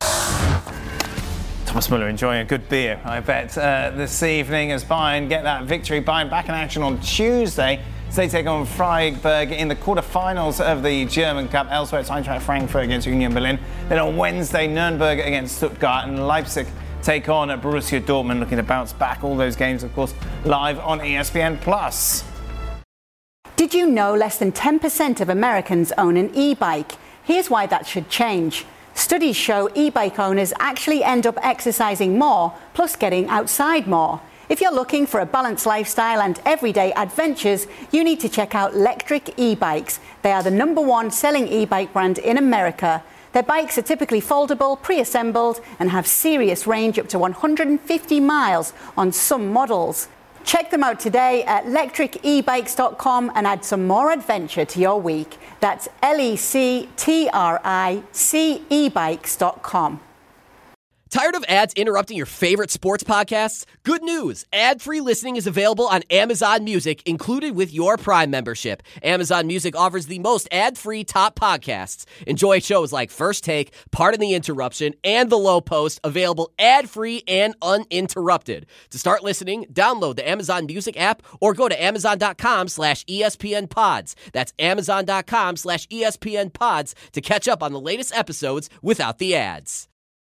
Thomas Müller enjoying a good beer, I bet, uh, this evening as Bayern get that victory. Bayern back in action on Tuesday. They take on Freiburg in the quarterfinals of the German Cup. Elsewhere, it's Eintracht Frankfurt against Union Berlin. Then on Wednesday, Nuremberg against Stuttgart, and Leipzig take on Borussia Dortmund, looking to bounce back. All those games, of course, live on E S P N plus. Did you know less than ten percent of Americans own an e-bike? Here's why that should change. Studies show e-bike owners actually end up exercising more, plus getting outside more. If you're looking for a balanced lifestyle and everyday adventures, you need to check out Lectric e-bikes. They are the number one selling e-bike brand in America. Their bikes are typically foldable, pre-assembled, and have serious range up to one hundred fifty miles on some models. Check them out today at lectric e bikes dot com and add some more adventure to your week. That's L E C T R I C e bikes dot com. Tired of ads interrupting your favorite sports podcasts? Good news! Ad-free listening is available on Amazon Music, included with your Prime membership. Amazon Music offers the most ad-free top podcasts. Enjoy shows like First Take, Pardon the Interruption, and The Low Post, available ad-free and uninterrupted. To start listening, download the Amazon Music app or go to amazon.com slash ESPN pods. That's amazon.com slash ESPN pods to catch up on the latest episodes without the ads.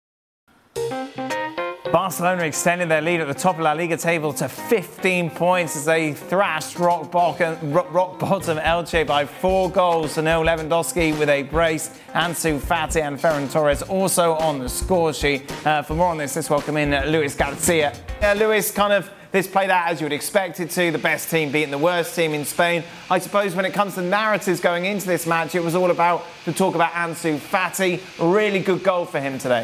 Barcelona extended their lead at the top of La Liga table to fifteen points as they thrashed rock bottom, rock bottom Elche by four goals to nil. Lewandowski with a brace, Ansu Fati and Ferran Torres also on the score sheet. Uh, for more on this, let's welcome in uh, Luis Garcia. Uh, Luis, kind of this played out as you would expect it to. The best team beating the worst team in Spain. I suppose when it comes to narratives going into this match, it was all about the talk about Ansu Fati. A really good goal for him today.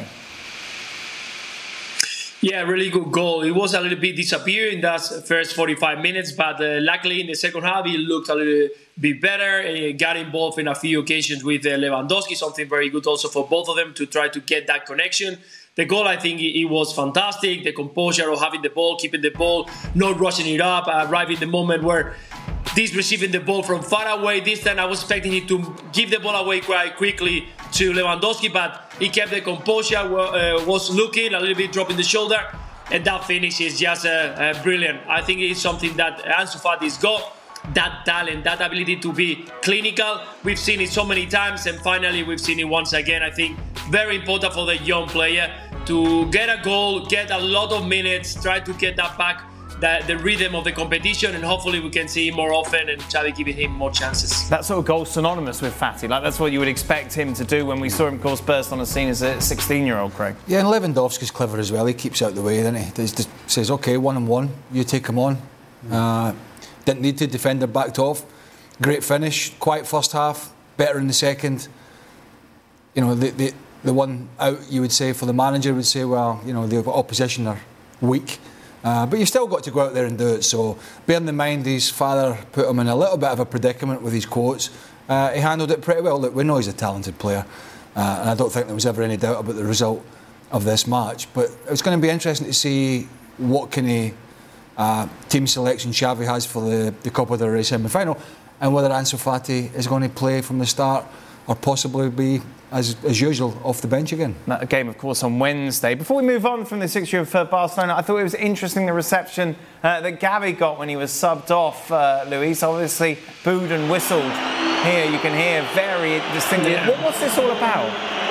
Yeah, really good goal. It was a little bit disappearing that first forty-five minutes, but uh, luckily in the second half he looked a little bit better. He got involved in a few occasions with uh, Lewandowski, something very good also for both of them to try to get that connection. The goal, I think, it was fantastic. The composure of having the ball, keeping the ball, not rushing it up, arriving the moment where this receiving the ball from far away. This time I was expecting him to give the ball away quite quickly to Lewandowski, but he kept the composure, uh, was looking, a little bit dropping the shoulder, and that finish is just uh, uh, brilliant. I think it's something that Ansu Fati's got, that talent, that ability to be clinical. We've seen it so many times, and finally we've seen it once again. I think very important for the young player to get a goal, get a lot of minutes, try to get that back, the, the rhythm of the competition, and hopefully we can see him more often and Xavi giving him more chances. That sort of goal synonymous with Fati, like that's what you would expect him to do when we saw him, of course, burst on the scene as a sixteen-year-old, Craig. Yeah, and Lewandowski's clever as well. He keeps out the way, doesn't he? He just says, OK, one and one, you take him on. Mm. Uh, didn't need to, defender backed off. Great finish, quiet first half, better in the second. You know, the, the, the one out, you would say, for the manager would say, well, you know, the opposition are weak. Uh, but you've still got to go out there and do it. So bearing in mind his father put him in a little bit of a predicament with his quotes, uh, he handled it pretty well. Look, we know he's a talented player, uh, and I don't think there was ever any doubt about the result of this match. But it's going to be interesting to see what kind of uh, team selection Xavi has for the, the Copa del Rey semi-final, and whether Ansu Fati is going to play from the start or possibly be, as, as usual, off the bench again. That game, of course, on Wednesday. Before we move on from the fixture of uh, Barcelona, I thought it was interesting the reception uh, that Gavi got when he was subbed off, uh, Luis. Obviously, booed and whistled. Here, you can hear very distinctly. Yeah. What, what's this all about?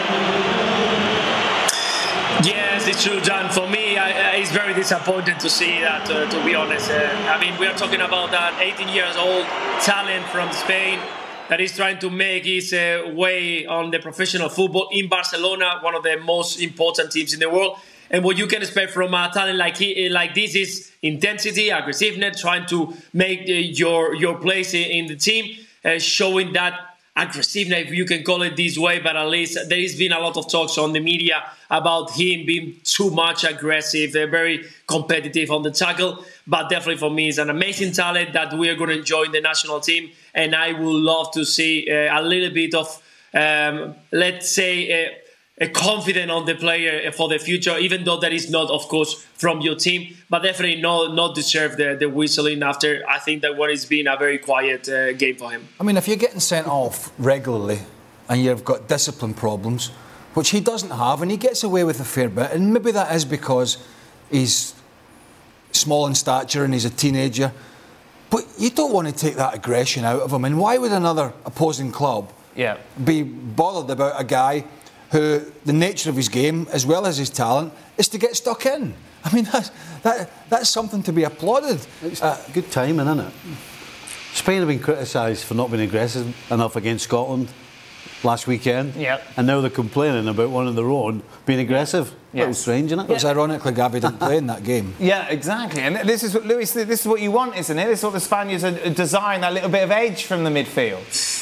Yes, it's true, John. For me, I, I, it's very disappointing to see that, uh, to be honest. Uh, I mean, we are talking about an eighteen years old talent from Spain that is trying to make his uh, way on the professional football in Barcelona, one of the most important teams in the world. And what you can expect from a talent like he, like this is intensity, aggressiveness, trying to make uh, your your place in the team, uh, showing that aggressiveness, if you can call it this way. But at least there has been a lot of talks on the media about him being too much aggressive, uh, very competitive on the tackle. But definitely for me, it's an amazing talent that we are going to enjoy in the national team. And I would love to see uh, a little bit of, um, let's say, uh, a confidence on the player for the future, even though that is not, of course, from your team. But definitely not, not deserve the, the whistling after, I think that what has been a very quiet uh, game for him. I mean, if you're getting sent off regularly and you've got discipline problems, which he doesn't have, and he gets away with a fair bit, and maybe that is because he's small in stature and he's a teenager, but you don't want to take that aggression out of him. And why would another opposing club yeah. be bothered about a guy who the nature of his game, as well as his talent, is to get stuck in? I mean, that's, that, that's something to be applauded. It's uh, good timing, isn't it? Spain have been criticised for not being aggressive enough against Scotland last weekend, yep. and now they're complaining about one of their own being aggressive. Yes. A little strange, isn't it? It's ironically Gavi didn't play in that game. Yeah, exactly. And this is what, Luis, this is what you want, isn't it? This is what the Spaniards are desiring, that little bit of edge from the midfield.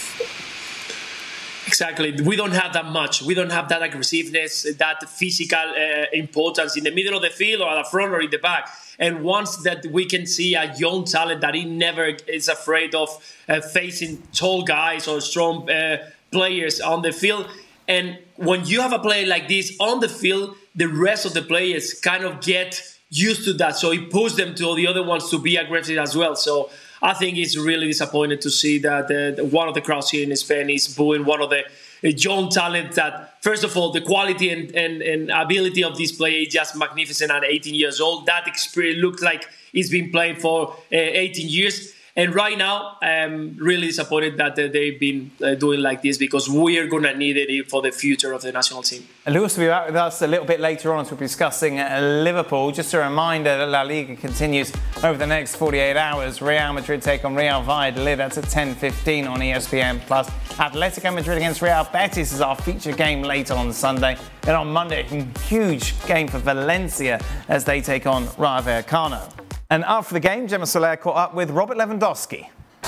Exactly. We don't have that much. We don't have that aggressiveness, that physical uh, importance in the middle of the field or at the front or in the back. And once that we can see a young talent that he never is afraid of uh, facing tall guys or strong uh, players on the field. And when you have a player like this on the field, the rest of the players kind of get used to that. So it pushes them to the other ones to be aggressive as well. So I think it's really disappointing to see that uh, one of the crowds here in Spain is booing one of the uh, young talent that, first of all, the quality and, and, and ability of this player is just magnificent at eighteen years old. That experience looks like he's been playing for uh, eighteen years. And right now, I'm really disappointed that uh, they've been uh, doing like this, because we are going to need it for the future of the national team. And Luis will be back with us a little bit later on as we'll be discussing uh, Liverpool. Just a reminder that La Liga continues over the next forty-eight hours. Real Madrid take on Real Valladolid. That's at ten fifteen on E S P N plus. Atletico Madrid against Real Betis is our feature game later on Sunday. And on Monday, a huge game for Valencia as they take on Rayo Vallecano. And after the game, Gemma Soler caught up with Robert Lewandowski.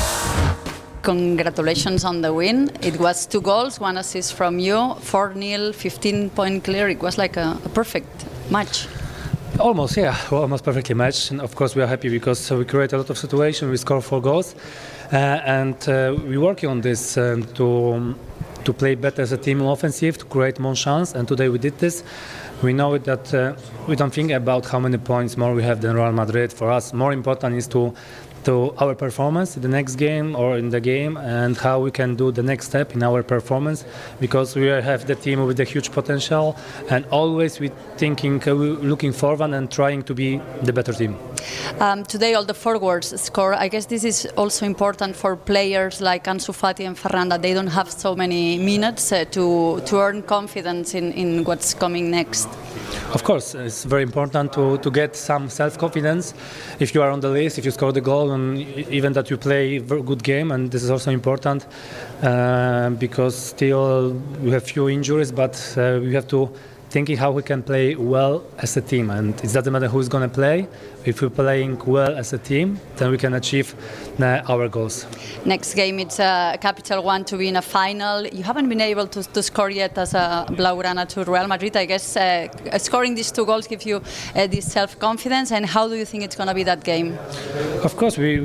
Congratulations on the win. It was two goals, one assist from you, four nil, fifteen point clear. It was like a, a perfect match. Almost, yeah, well, almost perfectly matched. And of course, we are happy because we create a lot of situations. We score four goals, uh, and uh, we're working on this um, to um, to play better as a team offensive, to create more chance. And today we did this. We know that uh, we don't think about how many points more we have than Real Madrid. For us, more important is to to our performance in the next game or in the game, and how we can do the next step in our performance, because we have the team with a huge potential, and always we thinking, uh, looking forward and trying to be the better team. Um, today all the forwards score. I guess this is also important for players like Ansu Fati and Ferran, that they don't have so many minutes uh, to, to earn confidence in, in what's coming next. Of course, it's very important to, to get some self-confidence if you are on the list, if you score the goal, and even that you play a very good game. And this is also important uh, because still we have few injuries, but uh, we have to thinking how we can play well as a team, and it doesn't matter who's going to play. If we're playing well as a team, then we can achieve uh, our goals. Next game, it's a capital one to be in a final. You haven't been able to, to score yet as a Blaugrana to Real Madrid. I guess uh, scoring these two goals gives you uh, this self-confidence. And how do you think it's going to be that game? Of course, we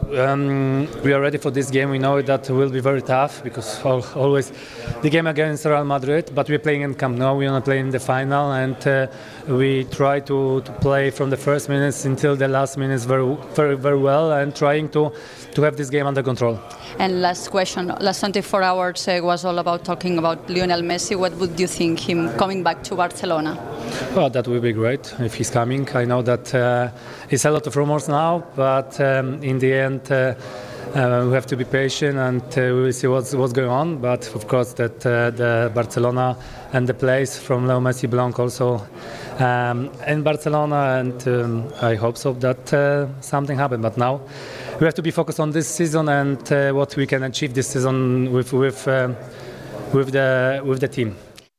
um, we are ready for this game. We know that it will be very tough because always the game against Real Madrid, but we're playing in Camp Nou. We want to play in the final, and uh, we try to, to play from the first minutes until the last minutes very, very, very well, and trying to, to have this game under control. And last question, last twenty-four hours uh, was all about talking about Lionel Messi. What would you think him coming back to Barcelona? Well, that would be great if he's coming. I know that uh, it's a lot of rumors now, but um, in the end, uh, Uh, we have to be patient, and uh, we will see what's, what's going on. But of course, that uh, the Barcelona and the place from Leo Messi belong also um, in Barcelona, and um, I hope so that uh, something happened. But now we have to be focused on this season and uh, what we can achieve this season with with um, with the with the team.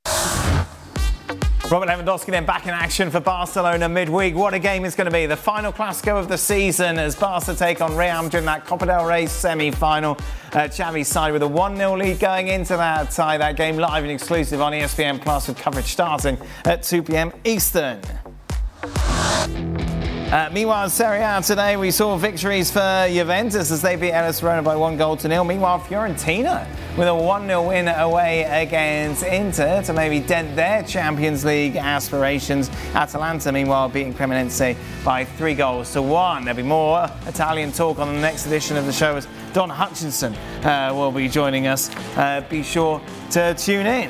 Robert Lewandowski then back in action for Barcelona midweek. What a game it's going to be. The final Clásico of the season as Barca take on Real Madrid in that Copa del Rey semi-final. Uh, Xavi's side with a one nil lead going into that tie. That game live and exclusive on E S P N Plus with coverage starting at two p.m. Eastern. Uh, meanwhile, in Serie A today, we saw victories for Juventus as they beat Hellas Verona by one goal to nil. Meanwhile, Fiorentina with a one nil win away against Inter to maybe dent their Champions League aspirations. Atalanta, meanwhile, beating Cremonese by three goals to one. There'll be more Italian talk on the next edition of the show as Don Hutchinson uh, will be joining us. Uh, be sure to tune in.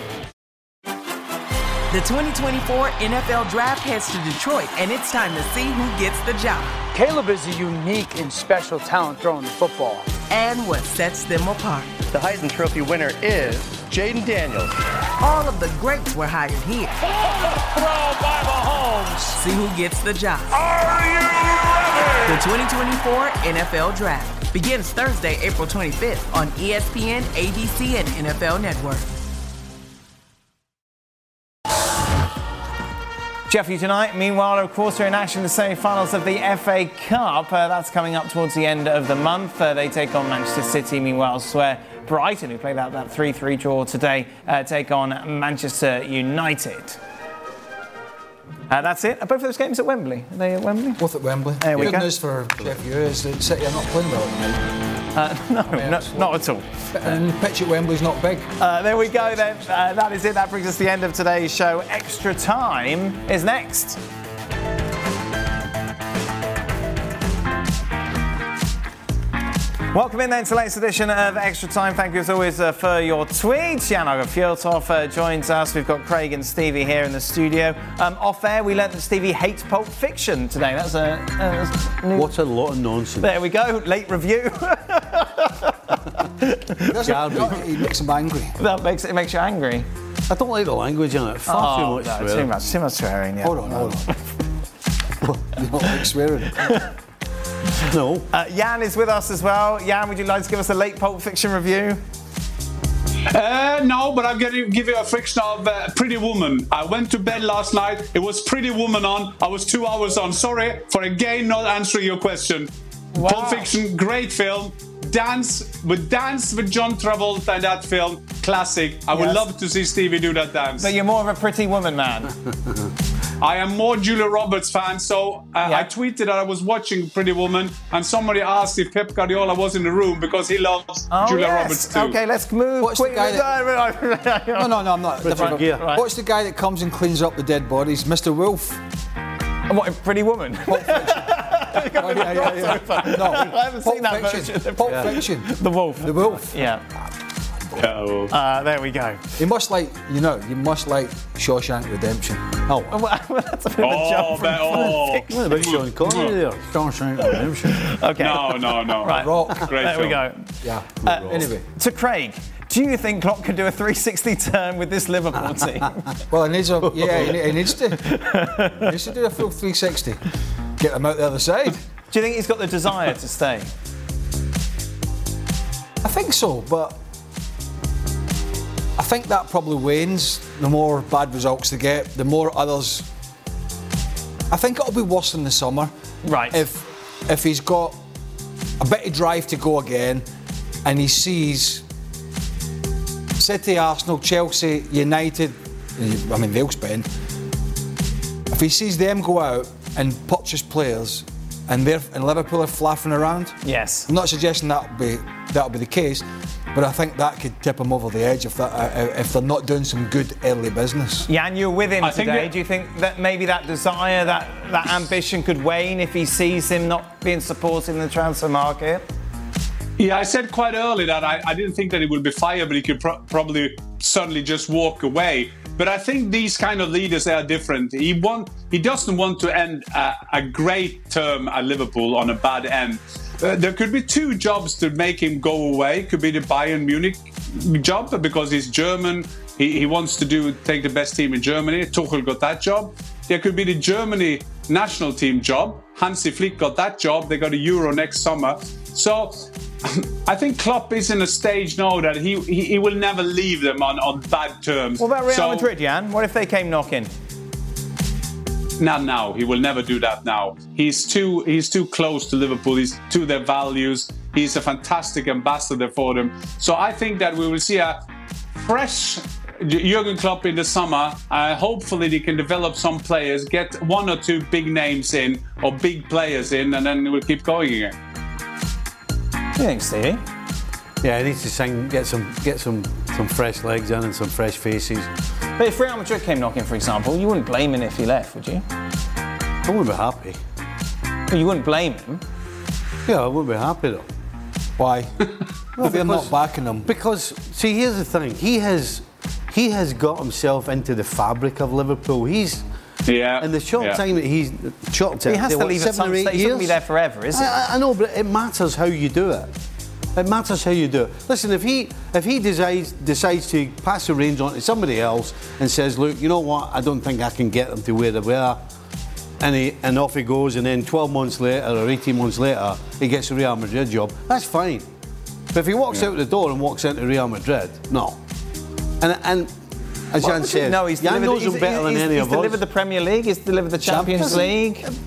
The twenty twenty-four N F L Draft heads to Detroit, and it's time to see who gets the job. Caleb is a unique and special talent throwing the football. And what sets them apart. The Heisman Trophy winner is Jaden Daniels. All of the greats were hired here. Throw by Mahomes. See who gets the job. Are you ready? The twenty twenty-four N F L Draft begins Thursday, April twenty-fifth on E S P N, A B C, and N F L Network. Jeffrey tonight, meanwhile, of course, are in action in the semi-finals of the F A Cup. Uh, that's coming up towards the end of the month. Uh, they take on Manchester City. Meanwhile, elsewhere, Brighton, who played out that three three draw today, uh, take on Manchester United. Uh, that's it. Are both of those games at Wembley? Are they at Wembley? Both at Wembley. There we Good go. news for Sheffield is that City are not playing well tonight. Uh, no, I mean, no not at all. And the pitch at Wembley's not big. Uh, there we go then. Uh, that is it. That brings us to the end of today's show. Extra Time is next. Welcome in then to the latest edition of Extra Time. Thank you as always uh, for your tweets. Jan Fjotov uh, joins us. We've got Craig and Stevie here in the studio. Um, off air, we learnt that Stevie hates Pulp Fiction today. That's a, uh, that's a new... What a lot of nonsense. There we go. Late review. It makes him angry. That makes it makes you angry. I don't like the language in it. Far oh, too much no, swearing. Too much, too much swearing. Yeah. Hold on, hold on. You don't like swearing? No. Uh, Jan is with us as well. Jan, would you like to give us a late Pulp Fiction review? Uh, no, but I'm going to give you a fiction of uh, Pretty Woman. I went to bed last night. It was Pretty Woman on. I was two hours on. Sorry for again not answering your question. Wow. Pulp Fiction, great film. Dance with Dance with John Travolta in that film, classic. I would yes. love to see Stevie do that dance. But you're more of a Pretty Woman man. I am more Julia Roberts fan, so uh, yeah. I tweeted that I was watching Pretty Woman, and somebody asked if Pep Guardiola was in the room because he loves oh, Julia yes. Roberts too. Okay, let's move. What's the guy that... no, no, no, I'm not. Right, yeah. What's the guy that comes and cleans up the dead bodies? Mister Wolf. And what, Pretty Woman? Pulp Fiction. Oh, yeah, yeah, yeah. No, I haven't Pulp seen that Fiction. version. Pulp Yeah. Fiction. The Wolf. The Wolf. Yeah. Oh. Uh, there we go. You must like, you know, you must like Shawshank Redemption. Oh, well, that's a bit of a Oh, jump from but- oh. Fiction. What about Sean Connery there? Shawshank Redemption. Okay. No, no, no. Right. Rock. Great there we film. go. Yeah. Uh, anyway. To Craig, do you think Klopp can do a three sixty turn with this Liverpool team? Well, he needs a, yeah, he, he needs to. He needs to do a full three sixty. Get them out the other side. Do you think he's got the desire to stay? I think so, but I think that probably wanes the more bad results they get, the more others. I think it'll be worse in the summer. Right. If if he's got a bit of drive to go again, and he sees City, Arsenal, Chelsea, United, I mean they'll spend. If he sees them go out and purchase players, and they're and Liverpool are flapping around. Yes. I'm not suggesting that'll be that'll be the case, but I think that could tip them over the edge if that uh, if they're not doing some good early business. Yeah, and you're with him I think today. that- Do you think that maybe that desire, that that ambition could wane if he sees him not being supported in the transfer market? Yeah, I said quite early that I, I didn't think that he would be fired, but he could pro- probably suddenly just walk away. But I think these kind of leaders are different. He want, he doesn't want to end a, a great term at Liverpool on a bad end. Uh, there could be two jobs to make him go away. Could be the Bayern Munich job because he's German. He, he wants to do take the best team in Germany. Tuchel got that job. There could be the Germany national team job. Hansi Flick got that job. They got a Euro next summer. So I think Klopp is in a stage now that he he, he will never leave them on, on bad terms. What about Real So- Madrid, Jan? What if they came knocking? Not now. He will never do that now. He's too he's too close to Liverpool. He's to their values. He's a fantastic ambassador for them. So I think that we will see a fresh Jurgen Klopp in the summer. Uh, hopefully they can develop some players, get one or two big names in or big players in, and then we'll keep going again. What do you think, Stevie? Yeah, he needs to sing, get some get some some fresh legs in and some fresh faces. But if Real Madrid came knocking, for example, you wouldn't blame him if he left, would you? I wouldn't be happy. Well, you wouldn't blame him. Yeah, I wouldn't be happy though. Why? Well, if they're not because- backing them. Because see, here's the thing. He has he has got himself into the fabric of Liverpool. He's Yeah. in the short yeah. time that he's short time. He has to what, leave at seven some or eight stage. He's not going to be years? there forever, is he? I, I know, but it matters how you do it. It matters how you do it. Listen, if he if he decides decides to pass the reins on to somebody else and says, look, you know what, I don't think I can get them to where they were, and he and off he goes, and then twelve months later or eighteen months later he gets a Real Madrid job, that's fine. But if he walks Yeah. out the door and walks into Real Madrid, no. And and as Well, Jan would you- said, no, he's Jan delivered, knows he's, him better than he's, any he's of us. delivered the Premier League. He's delivered the Champions, Champions League.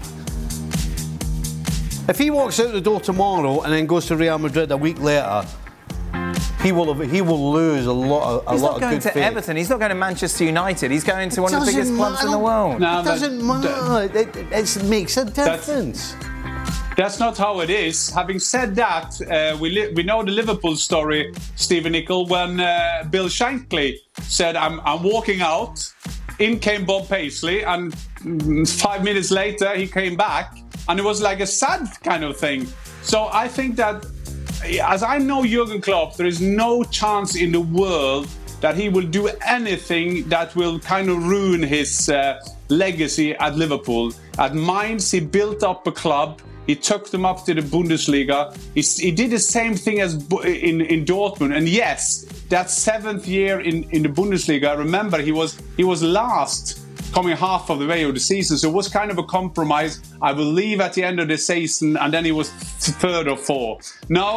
If he walks out the door tomorrow and then goes to Real Madrid a week later, he will have, he will lose a lot of a He's lot not of going good to faith. Everton. He's not going to Manchester United. He's going to one of the Doesn't biggest clubs in the matter. world. No, It but doesn't matter. It, it, it makes a difference. That's not how it is. Having said that, uh, we li- we know the Liverpool story, Stephen Nicol, when uh, Bill Shankly said, I'm, I'm walking out. In came Bob Paisley, and mm, five minutes later he came back, and it was like a sad kind of thing. So I think that, as I know Jurgen Klopp, there is no chance in the world that he will do anything that will kind of ruin his uh, legacy at Liverpool. At Mainz, he built up a club. He took them up to the Bundesliga. He, he did the same thing as Bu- in, in Dortmund. And yes, that seventh year in, in the Bundesliga, remember, he was he was last, coming half of the way of the season. So it was kind of a compromise. I will leave at the end of the season, and then he was third or fourth. Now,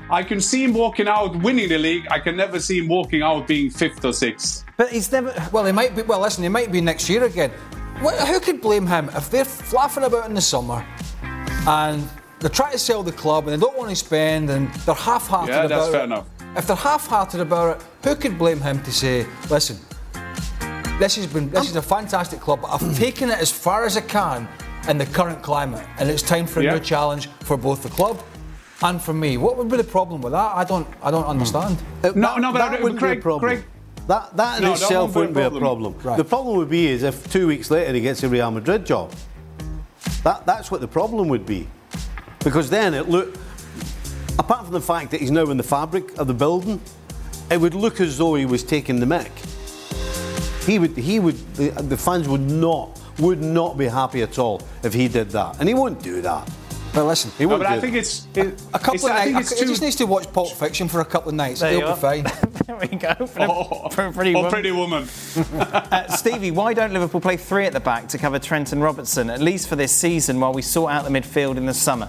I can see him walking out winning the league. I can never see him walking out being fifth or sixth. But he's never. Well, he might be. Well, listen, he might be next year again. Who could blame him if they're flapping about in the summer and they're trying to sell the club and they don't want to spend and they're half-hearted yeah, about that's fair it? Enough. If they're half-hearted about it, who could blame him to say, listen, this has been this is a fantastic club, but I've taken it as far as I can in the current climate, and it's time for a yeah. new challenge for both the club and for me. What would be the problem with that? I don't, I don't understand. Mm. No, no, but that I, wouldn't Craig, be a problem. Craig, that that in no, itself that wouldn't be a problem. problem. Right. The problem would be is if two weeks later he gets a Real Madrid job. That that's what the problem would be, because then it look. Apart from the fact that he's now in the fabric of the building, it would look as though he was taking the mick. He would, he would, the, the fans would not, would not be happy at all if he did that, and he won't do that. But listen, he won't no, but do I think that. it's it, a couple it's, of I nights. think it's He too... just needs to watch Pulp Fiction for a couple of nights. There He'll you be are. fine. There we go. For, oh, for a pretty oh, woman. pretty woman. uh, Stevie, why don't Liverpool play three at the back to cover Trent and Robertson, at least for this season, while we sort out the midfield in the summer?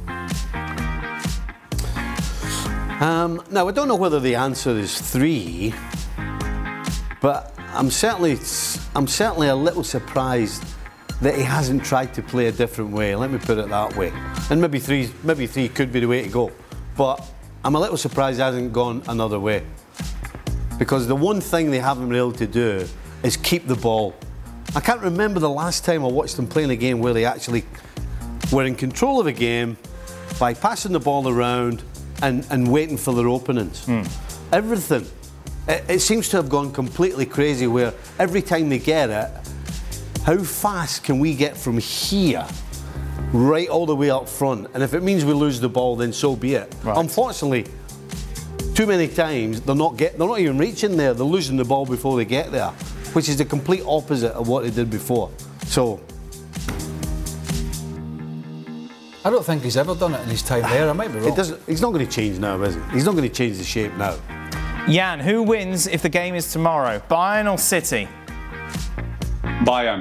Um, now, I don't know whether the answer is three, but I'm certainly, I'm certainly a little surprised that he hasn't tried to play a different way. Let me put it that way. And maybe three, maybe three could be the way to go. But I'm a little surprised he hasn't gone another way. Because the one thing they haven't been able to do is keep the ball. I can't remember the last time I watched them playing a game where they actually were in control of the game by passing the ball around and, and waiting for their openings. Hmm. Everything. It, it seems to have gone completely crazy where every time they get it, how fast can we get from here right all the way up front? And if it means we lose the ball, then so be it. Right. Unfortunately, too many times they're not get, they're not even reaching there. They're losing the ball before they get there, which is the complete opposite of what they did before. So I don't think he's ever done it in his time there. I might be wrong. it doesn't. He's not going to change now, is he? He's not going to change the shape now. Jan, who wins if the game is tomorrow? Bayern or City? Bayern.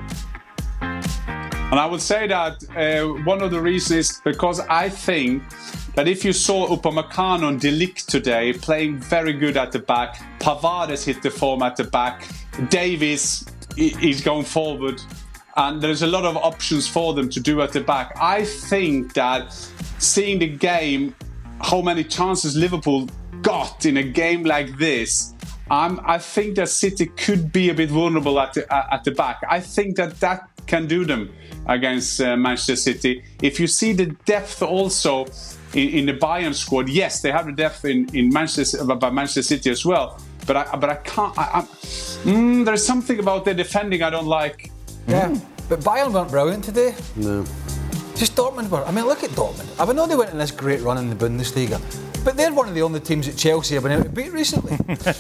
And I would say that uh, one of the reasons is because I think that if you saw Upamecano and De Ligt today playing very good at the back, Pavard has hit the form at the back, Davies is going forward, and there's a lot of options for them to do at the back. I think that seeing the game, how many chances Liverpool got in a game like this, I'm, I think that City could be a bit vulnerable at the, uh, at the back. I think that that can do them against uh, Manchester City. If you see the depth also in, in the Bayern squad, yes, they have the depth in, in Manchester, by Manchester City as well. But I, but I can't. I, I, mm, there's something about their defending I don't like. Yeah, mm. But Bayern weren't brilliant today. No. Just Dortmund were. I mean, look at Dortmund. I know they went on this great run in the Bundesliga, but they're one of the only teams that Chelsea have been able to beat recently.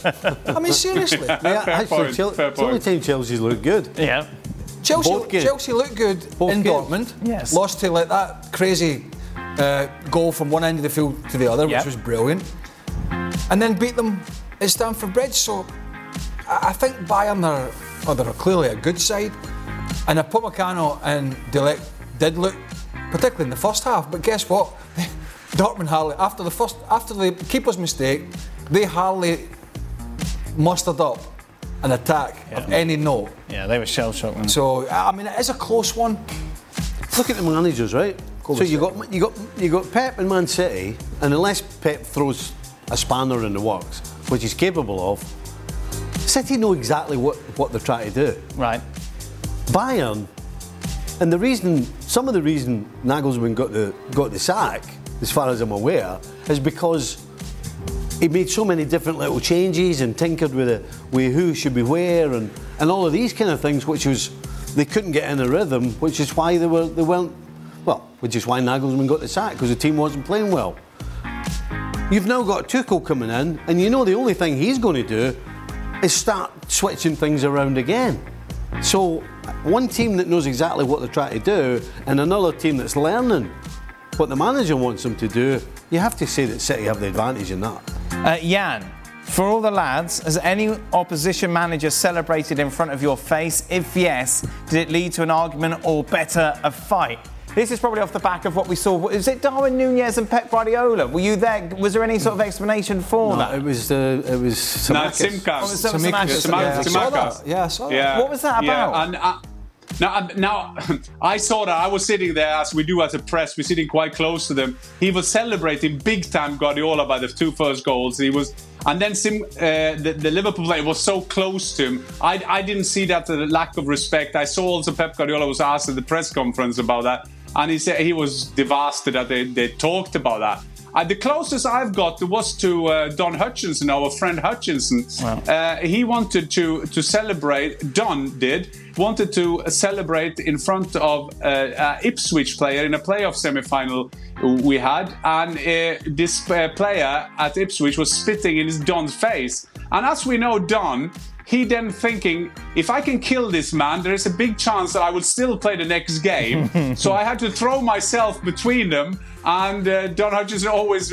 I mean, seriously. Yeah, Fair actually, point, Chel- fair it's the only point. time Chelsea's looked good. Yeah. Chelsea, Both games. Chelsea looked good Both in games. Dortmund. Yes. Lost to like that crazy uh, goal from one end of the field to the other, Yep. which was brilliant, and then beat them at Stamford Bridge. So I, I think Bayern are, oh, they're clearly a good side, and Upamecano and De Ligt did look, particularly in the first half. But guess what? Dortmund hardly after the first after the keeper's mistake, they hardly mustered up an attack Yeah. of any note. Yeah, they were shell-shocked. So I mean, it is a close one. Look at the managers, right? Go so with you City. got you got you got Pep in Man City, and unless Pep throws a spanner in the works, which he's capable of, City know exactly what, what they're trying to do. Right. Bayern, and the reason, some of the reason Nagelsmann got the got the sack, as far as I'm aware, is because he made so many different little changes and tinkered with it, with who should be where, and, and all of these kind of things, which was they couldn't get in a rhythm, which is why they were they weren't well, which is why Nagelsmann got the sack, because the team wasn't playing well. You've now got Tuchel coming in, and you know the only thing he's going to do is start switching things around again. So one team that knows exactly what they're trying to do, and another team that's learning what the manager wants them to do, you have to say that City have the advantage in that. Uh, Jan, for all the lads, has any opposition manager celebrated in front of your face? If yes, did it lead to an argument or better, a fight? This is probably off the back of what we saw. Is it Darwin Núñez and Pep Guardiola? Were you there? Was there any sort of explanation for no, that? It was uh, it was Tsimikas. No, Tsimikas. Oh, it was Tsimikas. Yeah, Tsimikas. Yeah, I saw that. Yeah. What was that about? Yeah, and, uh, Now, now, I saw that. I was sitting there, as we do as a press. We're sitting quite close to them. He was celebrating big time Guardiola by the two first goals. He was, and then Sim, uh, the, the Liverpool player was so close to him. I, I didn't see that uh, lack of respect. I saw also Pep Guardiola was asked at the press conference about that, and he said he was devastated that they, they talked about that. Uh, the closest I've got was to uh, Don Hutchinson, our friend Hutchinson. Wow. Uh, he wanted to to celebrate. Don did wanted to celebrate in front of uh, uh, Ipswich player in a playoff semi-final we had, and uh, this uh, player at Ipswich was spitting in his Don's face. And as we know, Don, he then thinking, if I can kill this man, there is a big chance that I will still play the next game. So I had to throw myself between them, and uh, Don Hutchinson always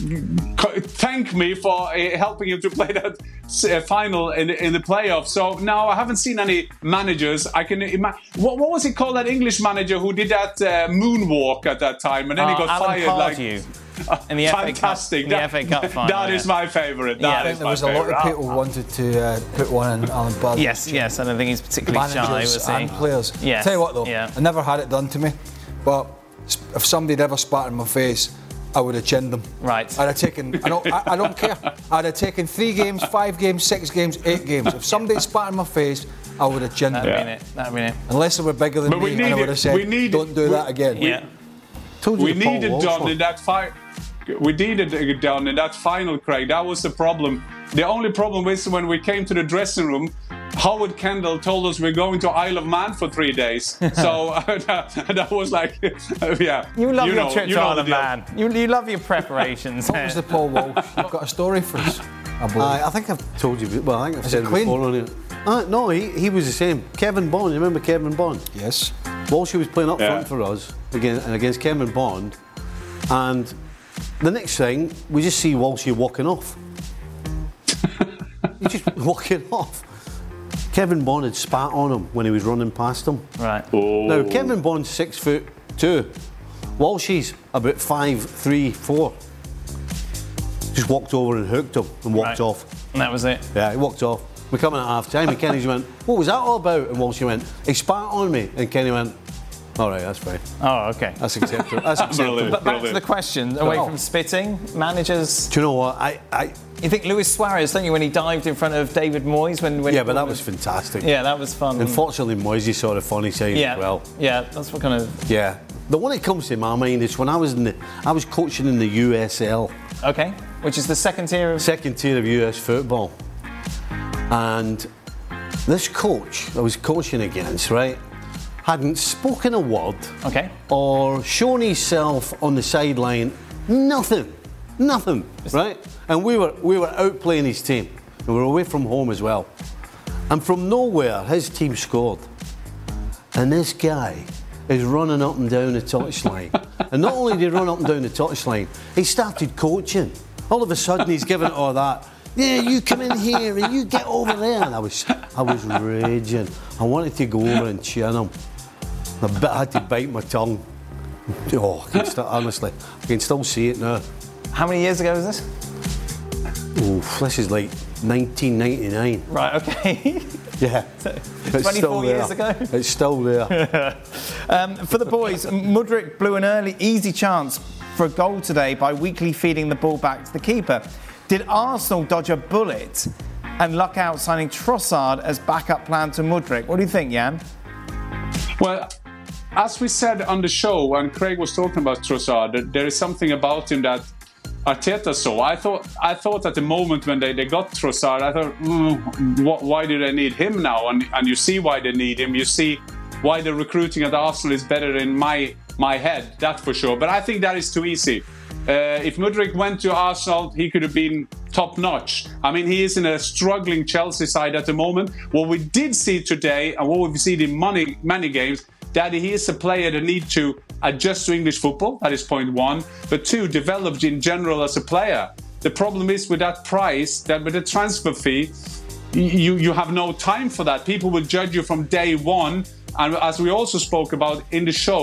thank me for uh, helping him to play that uh, final in, in the playoffs. So now I haven't seen any managers. I can imagine. What, what was it called, that English manager who did that uh, moonwalk at that time, and then uh, he got Alan fired? Pardew. Like, in the fantastic. F A Cup, in the F A Cup final, that yeah. is my favourite. That Yeah, I think is there my was a favourite. lot of people wanted to uh, put one in Alan Pardew. Yes, yes, I don't think he's particularly shy, Managers was he? and players. Yes. Tell you what though, Yeah. I never had it done to me, but if somebody had ever spat in my face, I would have chinned them. Right. I'd have taken. I don't. I, I don't care. I'd have taken three games, five games, six games, eight games. If somebody spat in my face, I would have chinned them. That'd been it. That'd been it. Unless they were bigger than But we me, and I would needed- have said, we needed- "Don't do we- that again." Yeah. Told you We the Paul needed Walsh Don one. in that fight. We needed Don in that final, Craig. That was the problem. The only problem is when we came to the dressing room, Howard Kendall told us we're going to Isle of Man for three days. So uh, that, that was like, uh, yeah. You love you your know, trip you to know Isle the of deal. Man. You, you love your preparations. What was the Paul Walsh? You've got a story for us, I believe. I, I think I've told you. Well, I think I've Is said it it clean? before on it. Uh, no, he, he was the same. Kevin Bond. You remember Kevin Bond? Yes. Walsh was playing up Yeah. front for us against, against Kevin Bond, and the next thing we just see Walshy walking off. He's just walking off. Kevin Bond had spat on him when he was running past him. Right. Oh. Now Kevin Bond's six foot two. Walshy's about five, three, four. Just walked over and hooked him and walked Right. off. And that was it. Yeah, he walked off. We're coming at half time and Kenny went, what was that all about? And Walshy went, he spat on me. And Kenny went, all right, that's fine. Oh, okay. That's acceptable. That's acceptable. Brilliant. But back to the question, away Oh. from spitting, managers. Do you know what? I, I You think Luis Suarez, don't you, when he dived in front of David Moyes? When, when yeah, but that was fantastic. Yeah, that was fun. Unfortunately, Moisey saw the funny side yeah. as well. Yeah, that's what kind of. Yeah. The one that comes to my mind is when I was in the, I was coaching in the U S L, Okay, which is the second tier of. second tier of U S football, and this coach I was coaching against, right, hadn't spoken a word, Okay. or shown himself on the sideline, nothing, nothing, right? And we were we were outplaying his team, and we were away from home as well, and from nowhere his team scored, and this guy is running up and down the touchline, and not only did he run up and down the touchline, he started coaching. All of a sudden he's giving all that. Yeah, you come in here and you get over there, and I was I was raging. I wanted to go over and chin him. I bit I had to bite my tongue. Oh, I can still, honestly, I can still see it now. How many years ago was this? Oof, this is like nineteen ninety-nine. Right, okay. Yeah. It's twenty-four still there. years ago? It's still there. um, for the boys, Mudryk blew an early, easy chance for a goal today by weakly feeding the ball back to the keeper. Did Arsenal dodge a bullet and luck out signing Trossard as backup plan to Mudryk? What do you think, Jan? Well, as we said on the show, when Craig was talking about Trossard, that there is something about him that Arteta saw. I thought, I thought at the moment when they, they got Trossard, I thought, mm, what, why do they need him now? And, and you see why they need him. You see why the recruiting at Arsenal is better in my my head, that for sure. But I think that is too easy. Uh, if Mudryk went to Arsenal, he could have been top notch. I mean, he is in a struggling Chelsea side at the moment. What we did see today, and what we've seen in many, many games, that he is a player that needs to adjust to English football. That is point one. But two, developed in general as a player. The problem is with that price, that with the transfer fee, you, you have no time for that. People will judge you from day one. And as we also spoke about in the show,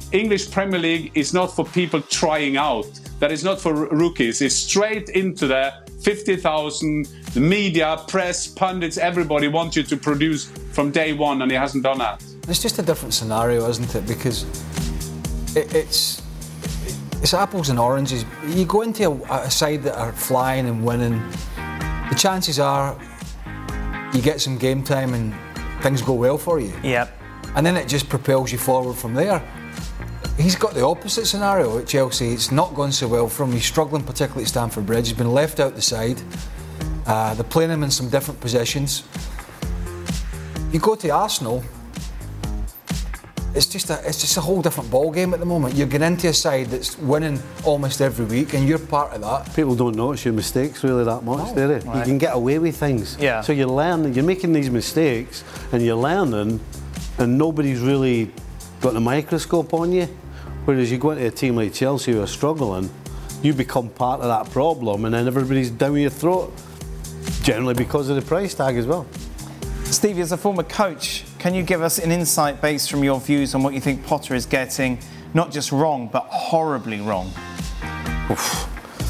English Premier League is not for people trying out. That is not for rookies. It's straight into there. fifty thousand, the media, press, pundits, everybody wants you to produce from day one, and he hasn't done that. It's just a different scenario, isn't it? Because it, it's it's apples and oranges. You go into a, a side that are flying and winning, the chances are you get some game time and things go well for you. Yep. And then it just propels you forward from there. He's got the opposite scenario at Chelsea. It's not gone so well for him. He's struggling, particularly at Stamford Bridge. He's been left out the side. Uh, they're playing him in some different positions. You go to Arsenal, it's just a it's just a whole different ball game at the moment. You're getting into a side that's winning almost every week, and you're part of that. People don't notice your mistakes really that much, do they? Right. You can get away with things. Yeah. So you're learning, you're making these mistakes, and you're learning, and nobody's really got a microscope on you. Whereas you go into a team like Chelsea who are struggling, you become part of that problem, and then everybody's down your throat, generally because of the price tag as well. Stevie, as a former coach, can you give us an insight based from your views on what you think Potter is getting, not just wrong, but horribly wrong? Oof.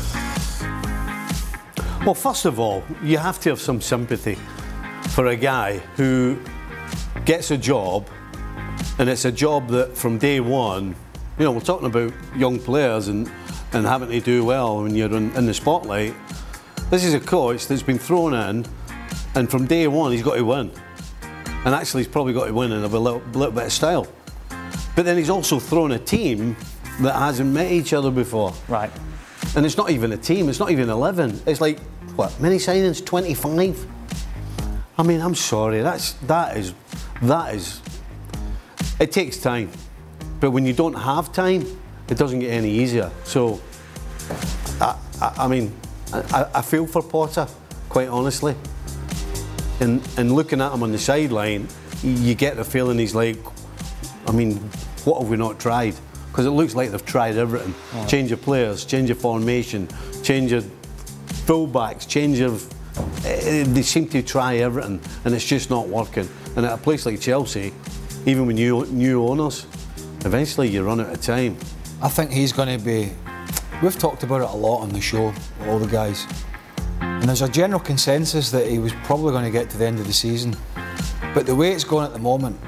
Well, first of all, you have to have some sympathy for a guy who gets a job, and it's a job that from day one, you know, we're talking about young players and, and having to do well when you're in, in the spotlight. This is a coach that's been thrown in, and from day one he's got to win. And actually he's probably got to win in a little, little bit of style. But then he's also thrown a team that hasn't met each other before. Right. And it's not even a team, it's not even eleven. It's like, what, many signings? twenty-five? I mean, I'm sorry, that's, that is, that is, it takes time. But when you don't have time, it doesn't get any easier. So, I, I, I mean, I, I feel for Potter, quite honestly. And, and looking at him on the sideline, you get the feeling he's like, I mean, what have we not tried? Because it looks like they've tried everything. Oh. Change of players, change of formation, change of fullbacks, change of... Uh, they seem to try everything, and it's just not working. And at a place like Chelsea, even with new, new owners, eventually you run out of time. I think he's going to be... We've talked about it a lot on the show, all the guys. And there's a general consensus that he was probably going to get to the end of the season. But the way it's going at the moment,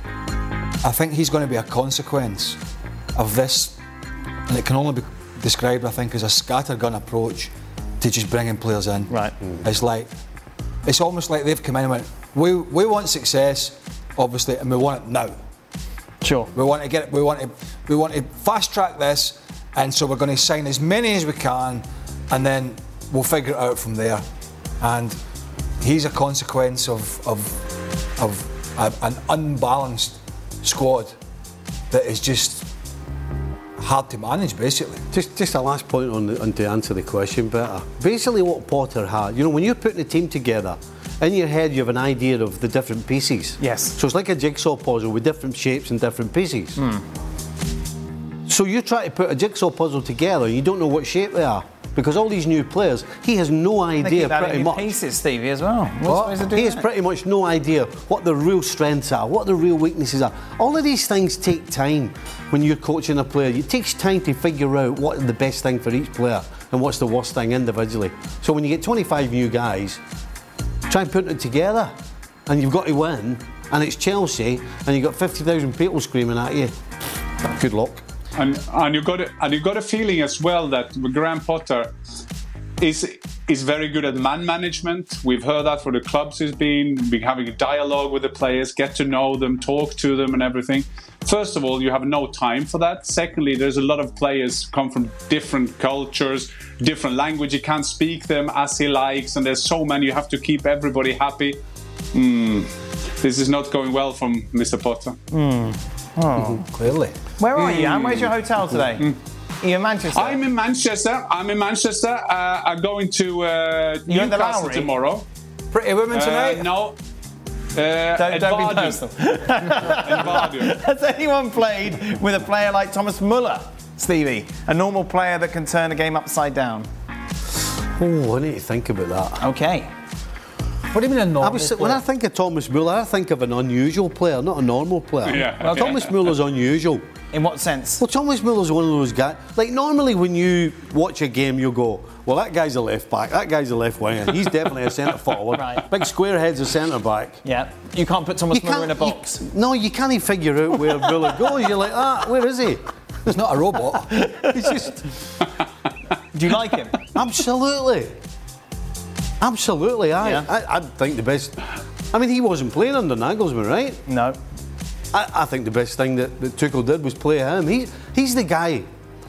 I think he's going to be a consequence of this, and it can only be described, I think, as a scattergun approach to just bringing players in. Right. Mm. It's like, it's almost like they've come in and went, we, we want success, obviously, and we want it now. Sure. We want to get it, we want to, we want to fast track this, and so we're going to sign as many as we can, and then we'll figure it out from there. And he's a consequence of of, of a, an unbalanced squad that is just hard to manage, basically. Just just a last point on, the, on to answer the question better. Basically what Potter had, you know, when you're putting a team together, in your head you have an idea of the different pieces. Yes. So it's like a jigsaw puzzle with different shapes and different pieces. Mm. So you try to put a jigsaw puzzle together, you don't know what shape they are. Because all these new players, he has no idea pretty much. Pieces, Stevie, as well. What? He has pretty much no idea what the real strengths are, what the real weaknesses are. All of these things take time when you're coaching a player. It takes time to figure out what is the best thing for each player and what's the worst thing individually. So when you get twenty-five new guys, try and put it together, and you've got to win, and it's Chelsea, and you've got fifty thousand people screaming at you. Good luck. And, and you got a, and you got a feeling as well that Graham Potter is is very good at man management. We've heard that for the clubs he's been, been having a dialogue with the players, get to know them, talk to them and everything. First of all, you have no time for that. Secondly, there's a lot of players come from different cultures, different language. You can't speak them as he likes, and there's so many. You have to keep everybody happy. Mm, this is not going well from Mister Potter. Mm. Oh, clearly. Where are you, Anne? Where's your hotel today? Mm. Are you in Manchester? I'm in Manchester. I'm in Manchester. Uh, I'm going to uh, Newcastle tomorrow. Pretty women tonight? Uh, no. Uh, don't don't be personal. Has anyone played with a player like Thomas Muller, Stevie? A normal player that can turn a game upside down? Oh, I need to think about that. Okay. What do you mean a normal I was, player? When I think of Thomas Muller, I think of an unusual player, not a normal player. Yeah. Well, Thomas Muller's unusual In what sense? Well, Thomas Muller's one of those guys. Like, normally when you watch a game, you go, well, that guy's a left back, that guy's a left winger, he's definitely a centre forward. Right. Big square head's a centre back. Yeah. You can't put Thomas Muller in a box. You, no, you can't figure out where Muller goes. You're like, ah, where is he? He's not a robot. He's just. Do you like him? Absolutely. Absolutely, I, yeah. I, I think the best. I mean, he wasn't playing under Nagelsmann, right? No. I, I think the best thing that, that Tuchel did was play him. He, he's the guy.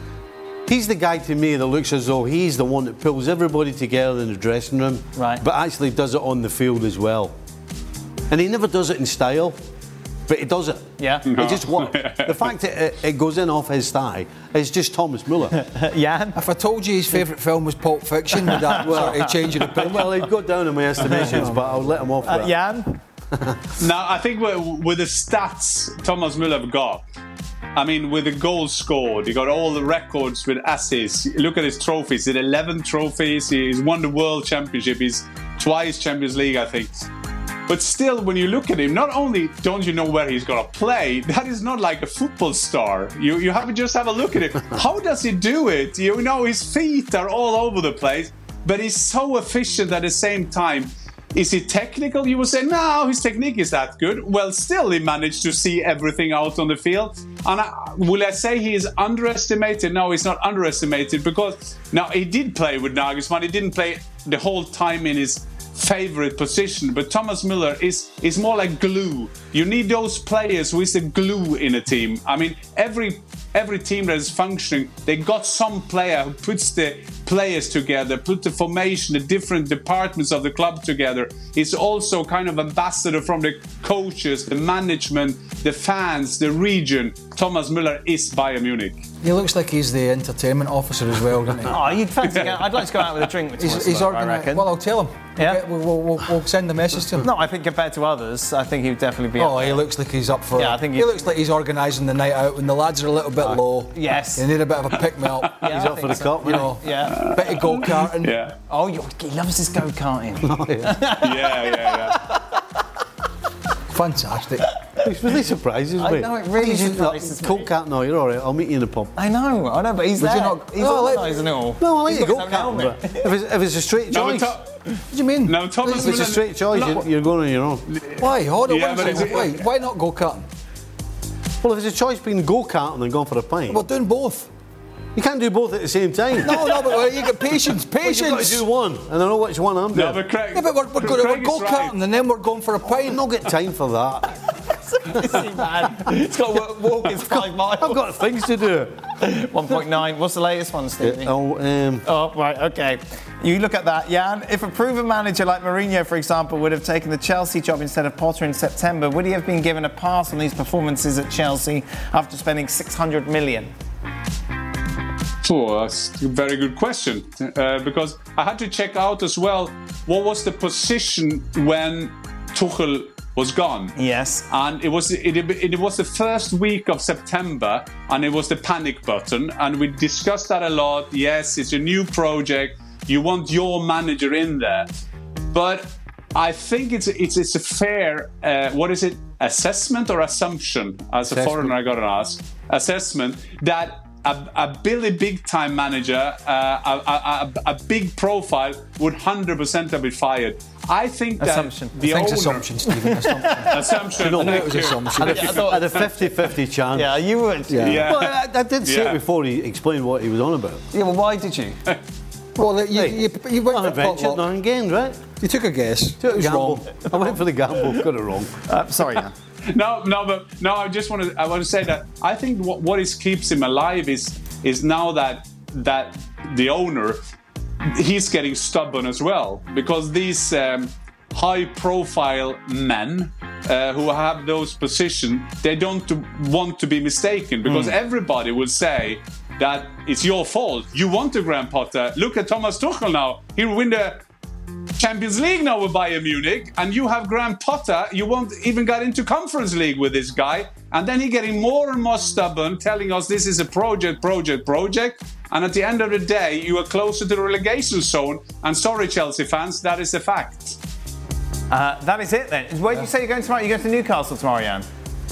He's the guy to me that looks as though he's the one that pulls everybody together in the dressing room, right. but actually does it on the field as well. And he never does it in style, but he does it. Yeah. No. It just works. The fact that it, it goes in off his thigh is just Thomas Muller. Jan? If I told you his favourite film was Pulp Fiction, would that well, sort of change your opinion? Well, he'd go down in my estimations, but I'll let him off uh, that. Jan? Now, I think with the stats Thomas Muller got, I mean, with the goals scored, he got all the records with assists. Look at his trophies. He had eleven trophies. He's won the World Championship. He's twice Champions League, I think. But still, when you look at him, not only don't you know where he's going to play, that is not like a football star. You you have to just have a look at him. How does he do it? You know, his feet are all over the place, but he's so efficient at the same time. Is he technical? You would say, no, his technique is that good. Well, still, he managed to see everything out on the field. And I, will I say he is underestimated? No, he's not underestimated because, now, he did play with Nagelsmann. He didn't play the whole time in his favorite position, but Thomas Muller is is more like glue. You need those players who is the glue in a team. I mean, every every team that is functioning, they got some player who puts the players together, put the formation, the different departments of the club together. He's also kind of ambassador from the coaches, the management, the fans, the region. Thomas Muller is Bayern Munich. He looks like he's the entertainment officer as well, doesn't he? Oh, you'd fancy going, I'd like to go out with a drink with Thomas He's, he's Muller, I organi- reckon. Well, I'll tell him. Yeah? We'll, we'll, we'll, we'll send a message to him. No, I think compared to others, I think he would definitely be Oh, up he there. looks like he's up for Yeah, it. I think he he- looks like he's organising the night out when the lads are a little bit Aye. low. Yes. They need a bit of a pick-me-up. Yeah, He's I up for think the so. cup, You isn't know, Yeah. bit of go-karting. Yeah. Oh, you- he loves his go-karting. Oh, yeah. Yeah, yeah, yeah. Fantastic. It's really surprises me. I know, it really He's just- surprises me. Cool cat, no, you're all right. I'll meet you in the pub. I know, I know, but he's Would you there. not- He's Oh, let- organising it all. No, I like He's the got go his own kart. helmet. If it's, if it's a straight No, but choice, to- What do you mean? No, Thomas if it's a Muller- straight choice, No. you're, you're going on your own. Why? Hold on Yeah, one but second. it's- Why? Why not go-karting? Well, if it's a choice between go karting and going for a pint, We're doing both. you can't do both at the same time. No, no, but well, you get patience. Well, you've got to Patience. do one, and I know which one I'm doing. No, but Craig, Yeah, but we're, we're going Craig to is go right. karting and then we're going for a I've pint. not got time for that. Busy man. He's got to walk, walk his five miles. I've got things to do. one point nine. What's the latest one, Stevie? Oh, um, Oh, right, okay. You look at that, Jan. If a proven manager like Mourinho, for example, would have taken the Chelsea job instead of Potter in September, would he have been given a pass on these performances at Chelsea after spending six hundred million? Oh, that's a very good question. Uh, because I had to check out as well what was the position when Tuchel was gone. Yes. And it was it, it was the first week of September, and it was the panic button. And we discussed that a lot. Yes, it's a new project. You want your manager in there, but I think it's it's it's a fair uh, what is it assessment or assumption as a Assessment. foreigner I got to ask assessment that. A, a Billy big time manager, uh, a, a, a, a big profile would one hundred percent have been fired. I think that Assumption. the Thanks, owner, assumption, Stephen. Assumption. assumption. I knew thank it was you. assumption. at a fifty-fifty chance. Yeah, you would. Yeah. Yeah. Well, I, I did say Yeah. it before he explained what he was on about. Yeah, well, why did you? Well, you, you, you went for Unadventured, potluck. nothing gained, right? You took a guess. Took It was a gamble. wrong. I went for the gamble, got it wrong. Uh, sorry, Jan. No, no, but no. I just want to. I want to say that I think what what is keeps him alive is is now that that the owner, he's getting stubborn as well, because these um, high-profile men uh, who have those positions, they don't want to be mistaken, because Mm. everybody will say that it's your fault. You want the Graham Potter. Look at Thomas Tuchel now. He'll win the Champions League now with Bayern Munich, and you have Graham Potter. You won't even get into Conference League with this guy, and then he getting more and more stubborn, telling us this is a project, project, project. And at the end of the day, you are closer to the relegation zone. And sorry, Chelsea fans, that is a fact. Uh, that is it then. Where did you say you're going tomorrow? You're going to Newcastle tomorrow, Jan?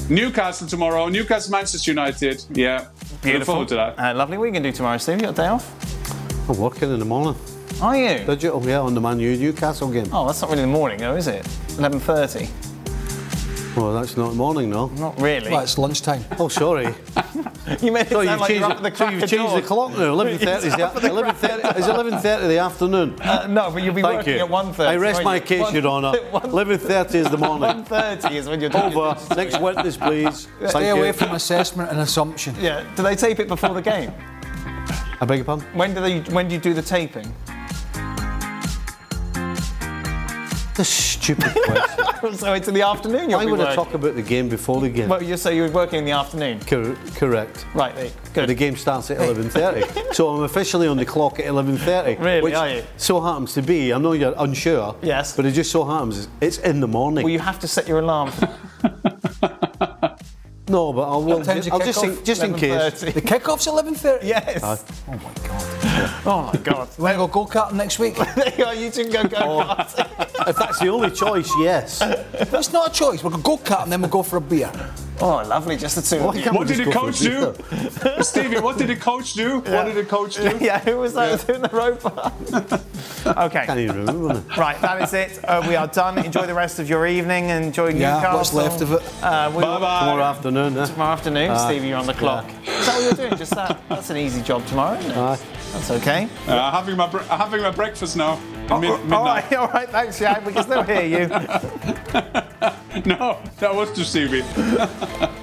Newcastle tomorrow. Newcastle, Manchester United. Yeah. Beautiful. Look forward to that. Uh, lovely. What are you going to do tomorrow, Steve? You got a day off? I'm working in the morning. Are you? Digital, yeah, on the Man U Newcastle game. Oh, that's not really the morning, though, is it? eleven thirty. Well, that's not morning, no. Not really. Well, it's lunchtime. Oh, sorry. You made it So sound you've like changed, you're up at the so crack you've of changed the dawn. clock now. eleven thirty is, It's up at the eleven thirty, is eleven thirty the afternoon? Uh, no, but you'll be Thank working you. at one thirty. I rest my case, One- Your Honour. eleven thirty is the morning. one thirty is when you're doing Over. it. Next witness, please. Thank Stay you. away from assessment and assumption. Yeah. Do they tape it before the game? I beg your pardon? When do they? When do you do the taping? The stupid question. So it's in the afternoon. You'll Why be would I working? talk about the game before the game? Well, you say you were working in the afternoon. Cor- correct. Right, there. Good. The game starts at eleven thirty. So I'm officially on the clock at eleven thirty. Really, which are you? so happens to be, I know you're unsure. Yes. But it just so happens it's in the morning. Well, you have to set your alarm. No, but I'll, What time's the I'll just, kickoff? in, just in case. eleven thirty. The kickoff's eleven thirty? Yes. Uh, Oh my God. Oh my God. You want to go go-karting next week? There you are. You two can go go karting. If that's the only choice, yes. It's not a choice. We'll go go-karting and then we'll go for a beer. Oh, lovely. Just the two. Why of you. can't What we did just the go for coach a do? beer? Stevie, what did the coach do? What did the coach do? Yeah, who was that doing the roper? Okay. Can't even remember now. Right, that is it. Uh, we are done. Enjoy the rest of your evening. Enjoy Yeah, Newcastle. what's left of it. Uh, we Bye-bye. Tomorrow afternoon, eh? Tomorrow afternoon, Aye. Stevie, you're on the clock. Is that what you're doing? Just that? That's an easy job tomorrow, isn't it? Aye. That's okay. Uh, having my bre- having my breakfast now. Oh, Mid- all midnight. right, all right. Thanks, Shaq. We can still hear you. No, that was to Stevie.